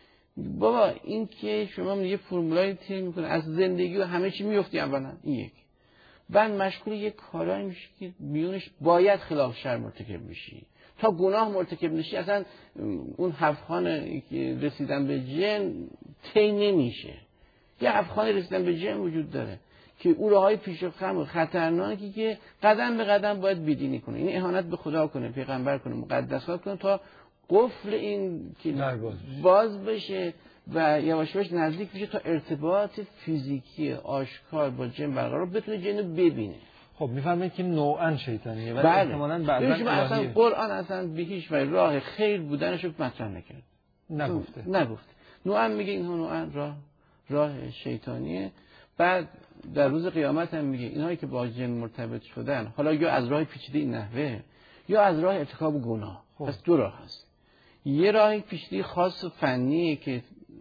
بابا این که شما میگه فرمولای طی میکنه از زندگی و همه چی میفتی اولا این یک. بعد مشغول یک کارایی میشی که میونش باید خلاف شرع مرتکب میشی. تا گناه مرتکب نشی اصلا اون هفخانه که رسیدن به جن طی نمیشه. یه هفخانه رسیدن به جن وجود داره که او راههای پیش و خم خطرناکی که قدم به قدم باید بیدینی کنه. این اهانت به خدا کنه، پیغمبر کنه، مقدسات کنه تا قفل این که باز بشه و یواش یواش نزدیک بشه تا ارتباط فیزیکی آشکار با جن برقرار بتونه جن رو ببینه. خب میفهمید که نوعاً شیطانیه و بله. احتمالاً بعداً اصلا قرآن اصلا به هیچ وجه راه خیر بودنش رو مطرح نکرد. نگفته. نگفته. نوعاً میگه اینها نوعاً راه راه شیطانیه. بعد در روز قیامت هم میگه اینهایی که با جن مرتبط شدن حالا یا از راه پیچیده این نحوه یا از راه ارتکاب گناه. پس دو راه هست. یه راه پیچیده خاص و فنیه که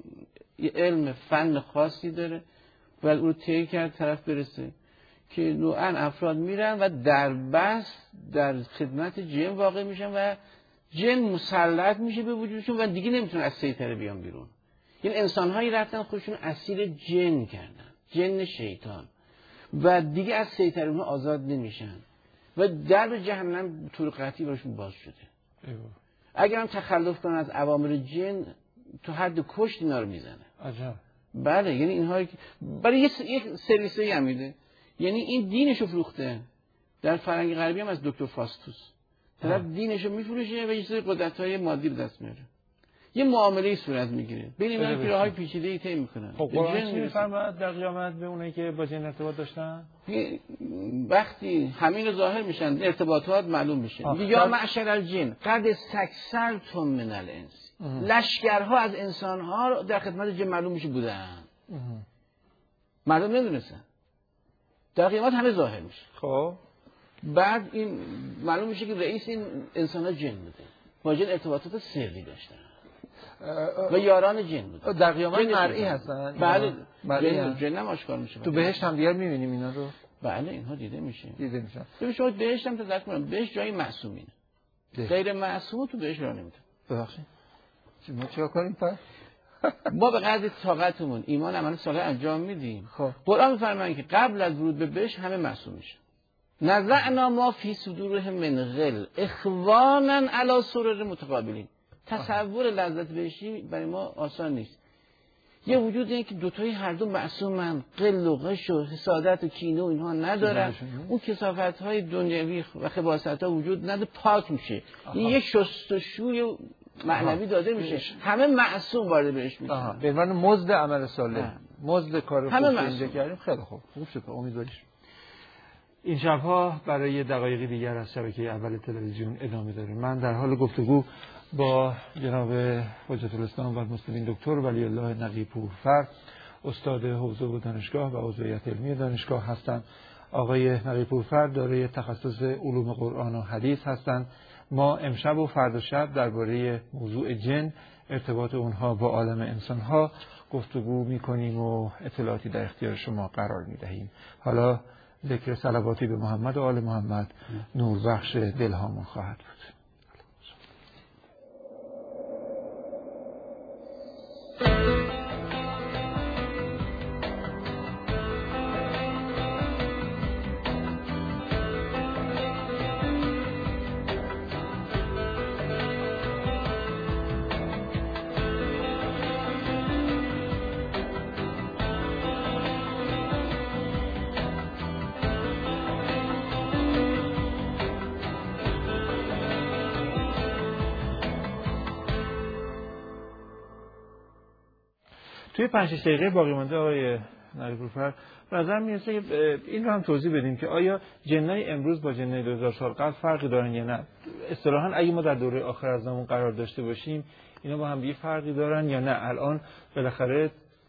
یه علم فن خاصی داره و اون رو طی کرد طرف برسه که نوعاً افراد میرن و در بس در خدمت جن واقع میشن و جن مسلط میشه به وجودشون و دیگه نمیتونن از سیطره بیان بیرون. یعنی انسان‌هایی رفتن خودشون اسیر جن کردن، جن شیطان، و دیگه از سیطره اونها آزاد نمیشن و در جهنم طور قطعی براشون باز شده. ایوه. اگر هم تخلف کنن از اوامر جن تو حد کشت اینا رو میزنه. عجب. بله یعنی اینها برای یک سرویسی هم میده. یعنی این دینشو فروخته. در فرهنگ غربی هم از دکتر فاستوس طرف دینشو میفروشه و یه سری قدرت‌های مادی به دست میاره. یه معامله صورت میگیره. بین اینا پیراهای پیچیده‌ای طی میکنن. خب قرآن چی میفرماید در قیامت به اونایی که با جن ارتباط داشتن؟ وقتی همین ظاهر میشن ارتباطات معلوم میشه. یا معشر الجن قد استکثرتم من الانس. لشکرها از انسانها در خدمت جن معلوم میشه بودن. مردم نمیدونستن. در قیامت همه ظاهر میشه. خب بعد این معلوم میشه که رئیس این انسان‌ها جن بوده. با جن ارتباطات سری داشتن. و یاران جن بودن. در قیامت مرئی هستن. بله. جن جن هم آشکار میشه. تو بهشت هم دیگر میبینیم اینا رو. بله اینها دیده میشه. دیده میشه. ببین شما بهشت هم تذکر کنم. بهشت جای معصومینه. غیر معصوم تو بهشت راه نمیده. ببخشید. ما چیکار کنیم پس؟ ما به قدر طاقتمون ایمان عمل صالح انجام میدیم. خب قرآن میفرماید که قبل از ورود به بهشت همه معصوم میشن. نزعنا ما فی صدورهم من غل اخوانا علی سرر متقابلین. تصور لذت بهشتی برای ما آسان نیست. یه وجود اینه که دوتایی هر دو معصومن، غل و غش و حسادت و کینه و اینها ندارن. اون کثافت‌های دنیوی و خباثت‌ها وجود نداره، پاک میشه. این یه شستشوی معنوی داده میشه. همه معصوم وارد بهش میشن. به عنوان مزد عمل صالح، مزد کار خوب که اینجا کردیم. خیلی خوب. خوب شد. امیدواریم این شب‌ها برای دقایقی دیگر از شبکه اول تلویزیون ادامه داریم. من در حال گفتگو با جناب حجت الاسلام و المسلمین دکتر ولی الله نقی پورفر، استاد حوزه و دانشگاه و عضو هیئت علمی دانشگاه هستند. آقای نقی پورفر دارای تخصص علوم قرآن و حدیث هستند. ما امشب و فردا شب درباره موضوع جن، ارتباط اونها با عالم انسانها گفتگو میکنیم و اطلاعاتی در اختیار شما قرار میدهیم. حالا ذکر صلواتی به محمد و آل محمد نور بخش دلهامون خواهد بود. توی پنج شش دقیقه باقی مانده آقای نقی پورفر به نظر میرسه که این رو هم توضیح بدیم که آیا جنای امروز با جنای دو هزار سال قبل فرقی دارن یا نه؟ اصطلاحاً اگه ما در دوره آخر از زمان قرار داشته باشیم اینا با هم دیگه فرقی دارن یا نه؟ الان بالاخره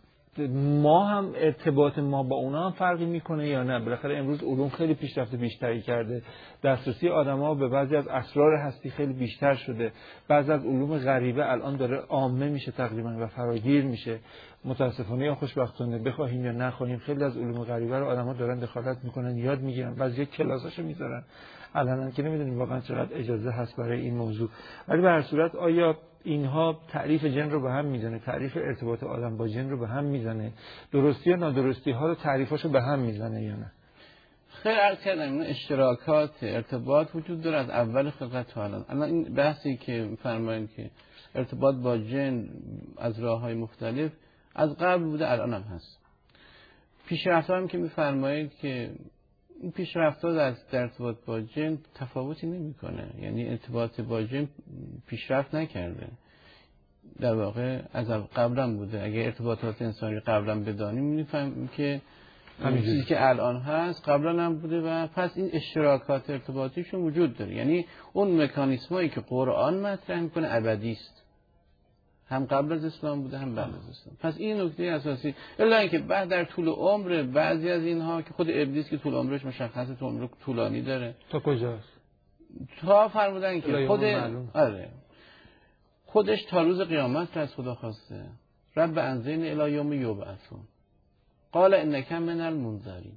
ما هم ارتباط ما با اونا هم فرقی میکنه یا نه؟ بالاخره امروز علوم خیلی پیشرفت بیشتری کرده، دسترسی آدما به بعضی از اسرار هستی خیلی بیشتر شده، بعضی از علوم غریبه الان داره عامه میشه تقریبا و فراگیر میشه. متاسفانه یا خوشبختانه بخواهیم یا نخواهیم خیلی از علوم غریبه رو آدما دارن دخالت میکنن، یاد میگیرن، بعضی کلاساشو میذارن الان که نمیدونیم واقعا چقدر اجازه هست برای این موضوع. ولی به هر صورت آیا اینها تعریف جن رو به هم میزنه، تعریف ارتباط آدم با جن رو به هم میزنه، درستی یا نادرستی ها رو تعریفاشو به هم میزنه یا نه؟ خیلی عرض کردم این اشتراکات ارتباط وجود داره از اول خلقت تا الان. الان این بحثی که می‌فرمایید که ارتباط با جن از راه‌های مختلف از قبل بوده الان هم هست. پیشرفت‌ها هم که می‌فرمایید که این پیشرفت‌ها در ارتباط با جن تفاوتی نمی‌کنه، یعنی ارتباط با جن پیشرفت نکرده، در واقع از قبل هم بوده. اگه ارتباطات انسانی قبلا بدانیم می‌فهمیم که همین چیزی که الان هست قبلا هم بوده و پس این اشتراکات ارتباطیشون وجود داره. یعنی اون مکانیسمایی که قرآن مطرح می‌کنه ابدی است، هم قبل از اسلام بوده هم بعد از اسلام. پس این نکته اساسی. الا اینکه بعد در طول عمر بعضی از اینها که خود ابلیس که طول عمرش مشخصه، طول عمر طولانی داره. تا کجاست؟ تا فرمودن که خود آره خودش تا روز قیامت را از خدا خواسته. رب انظرنی الی یوم یبعثون. قال انک من المنذرین.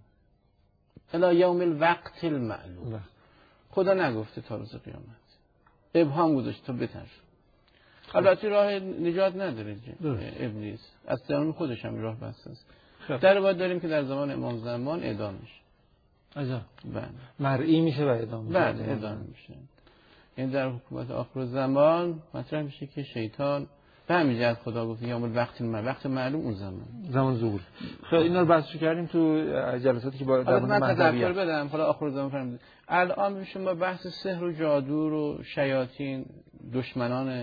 الی یوم الوقت المعلوم. خدا نگفته تا روز قیامت. ابهام گذاشته تا بترس. البته راه نجات نداره ابلیس، از زمان خودش هم راه بسته است. در باید داریم که در زمان امام زمان اعدام میشه. عجب. بله. مرئی میشه و اعدام میشه. بله اعدام میشه. یعنی در حکومت آخر زمان مطرح میشه که شیطان به همین جهت خدا گفت یوم الوقت المعلوم، وقت معلوم اون زمان زمان ظهور. خیلی اینا رو بحث کردیم تو جلساتی که با در من تذکر بدم. حالا آخر زمان فرمودید الان میشیم با بحث سحر و جادو و شیاطین، دشمنان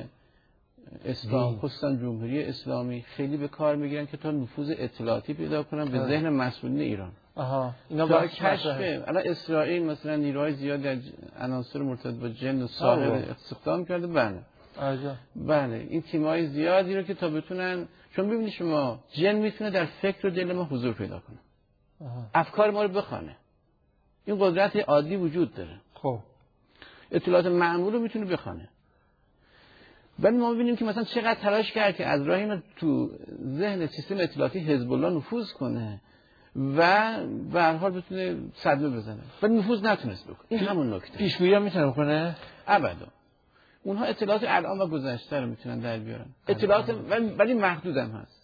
اسلام خصوصا جمهوری اسلامی خیلی به کار میگیرن که تا نفوذ اطلاعاتی پیدا کنن به ذهن مسئولین ایران. آها اینا با کشف الان اسرائیل مثلا نیروهای زیادی از عناصر مرتبط با جن و ساحر استخدام کرده. بله عجب. بله این تیم‌های زیادی رو که تا بتونن، چون ببینید شما جن میتونه در فکر و دل ما حضور پیدا کنه. آها. افکار ما رو بخونه. این قدرت عادی وجود داره. خب اطلاعات معمول رو میتونه بخونه. ولی ما ببینیم که مثلا چقدر تلاش کرد که از راه اینو تو ذهن سیستم اطلاعاتی حزب الله نفوذ کنه و به هر حال بتونه صدمه بزنه، ولی نفوذ نتونست بکنه. این همون نکته. پیشگویی هم میتونه بکنه؟ ابدا. اونها اطلاعات الان و گذشته رو میتونن در بیارن. اطلاعات ولی محدود هم هست.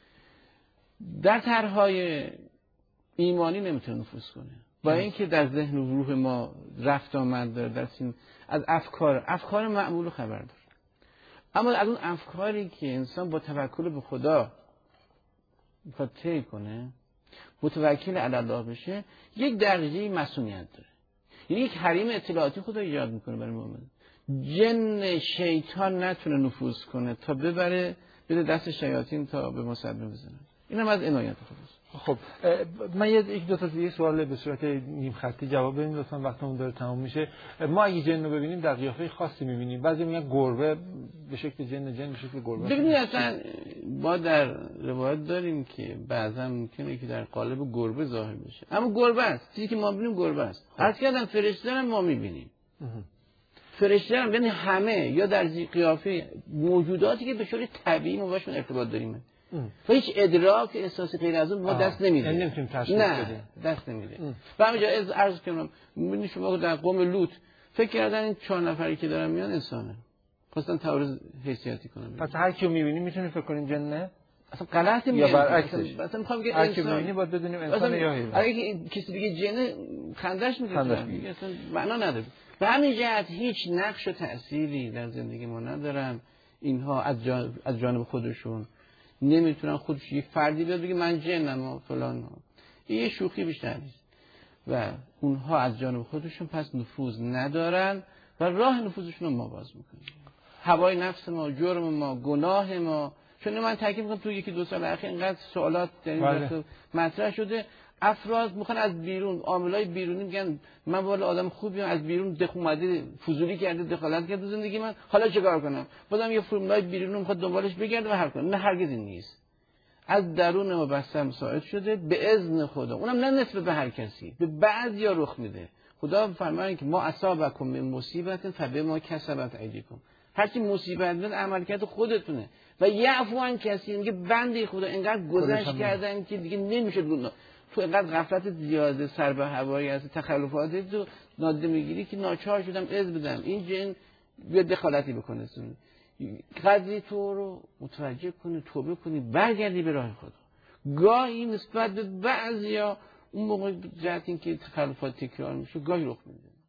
در طرح‌های ایمانی نمیتونه نفوذ کنه. با اینکه در ذهن و روح ما رفت آمد داره، در سین از افکار افکار معمول خبر داره. اما از اون افکاری که انسان با توکل به خدا میخواد طی کنه، متوکل علی الله بشه، یک درجه مسئولیت داره. یعنی یک حریم اطلاعاتی خدا ایجاد میکنه برای مؤمن. جن شیطان نتونه نفوذ کنه تا ببره بده دست شیاطین تا به مصدمه بزنه. اینم از عنایت خداست. خب من یه یک دو تا دیگه سوال به صورت نیم خطی جواب بدیم لطفاً، وقتمون داره تموم میشه. ما اگه جن رو ببینیم در قیافه خاصی میبینیم، بعضی میگن گربه به شکل جن، جن به شکل گربه. ببینید اصلا ما در روایت داریم که بعضا ممکنه که در قالب گربه ظاهر بشه، اما گربه است. چیزی که ما میبینیم گربه است. عرض کردم فرشته هم ما میبینیم. فرشته هم یعنی همه یا در قیافه موجوداتی که به صورت طبیعی ما باشون ارتباط داریم. و هیچ ادراک احساسی غیر از اون ما دست نمیده. یعنی نمیتونیم تشخیص بدیم. دست نمیده. و همینجا از عرض کنم میبینید شما در قوم لوط فکر کردن این چهار نفری که دارن میان انسانه. خواستن تعارض حیثیتی کنن. پس هر کیو میبینیم میتونیم فکر کنیم جنه؟ اصلا غلط میگه. یا برعکسش. مثلا میخوام بگم هر کی میبینی باید بدونیم انسان یا حیوان. اگه کسی دیگه جنه خندش میگیره. میگه اصلا معنا نداره. به همین جهت هیچ نقش و تأثیری در زندگی ما ندارن. اینها از جانب از جانب خودشون نمیتونن خودش یک فردی بیاد بگه من جنم و فلان. این یه شوخی بیشتر نیست. و اونها از جانب خودشون پس نفوذ ندارن و راه نفوذشون رو ما باز میکنیم. هوای نفس ما، جرم ما، گناه ما. چون من تاکید میکنم تو یکی دو سال اخیر اینقدر سوالات در این بله. مطرح شده، افراد میخوان از بیرون، عاملای بیرونی میگن من والا آدم خوبیم، از بیرون دخ اومده فضولی کرده، دخالت کرده زندگی من، حالا چیکار کنم؟ بازم یه فرمولای بیرونی میخواد دنبالش بگرده و حل کنه. نه هرگز این نیست. از درون ما بسته مساعد شده به اذن خدا. اونم نه نسبت به هر کسی، به بعضیا رخ میده. خدا فرمایند که ما اصابکم من مصیبت فبما کسبت ایدیکم. هر چی مصیبت میاد عملکرد خودتونه. و یعفو عن کسی، میگه بنده خدا اینقدر گذشت کردن که دیگه نمیشه گناه. تو اینقدر غفلت زیاده، سر به هوایی از تخلفات تو نادیده میگیری که ناچار شدم اذن بدم این جن بیاد دخالتی بکنه. قضیه تو رو متوجه کنی، توبه کنی، برگردی به راه خدا. گاهی نسبت به بعضیا اون موقع جهت این که تخلفات تکرار میشه گاهی رخ میده.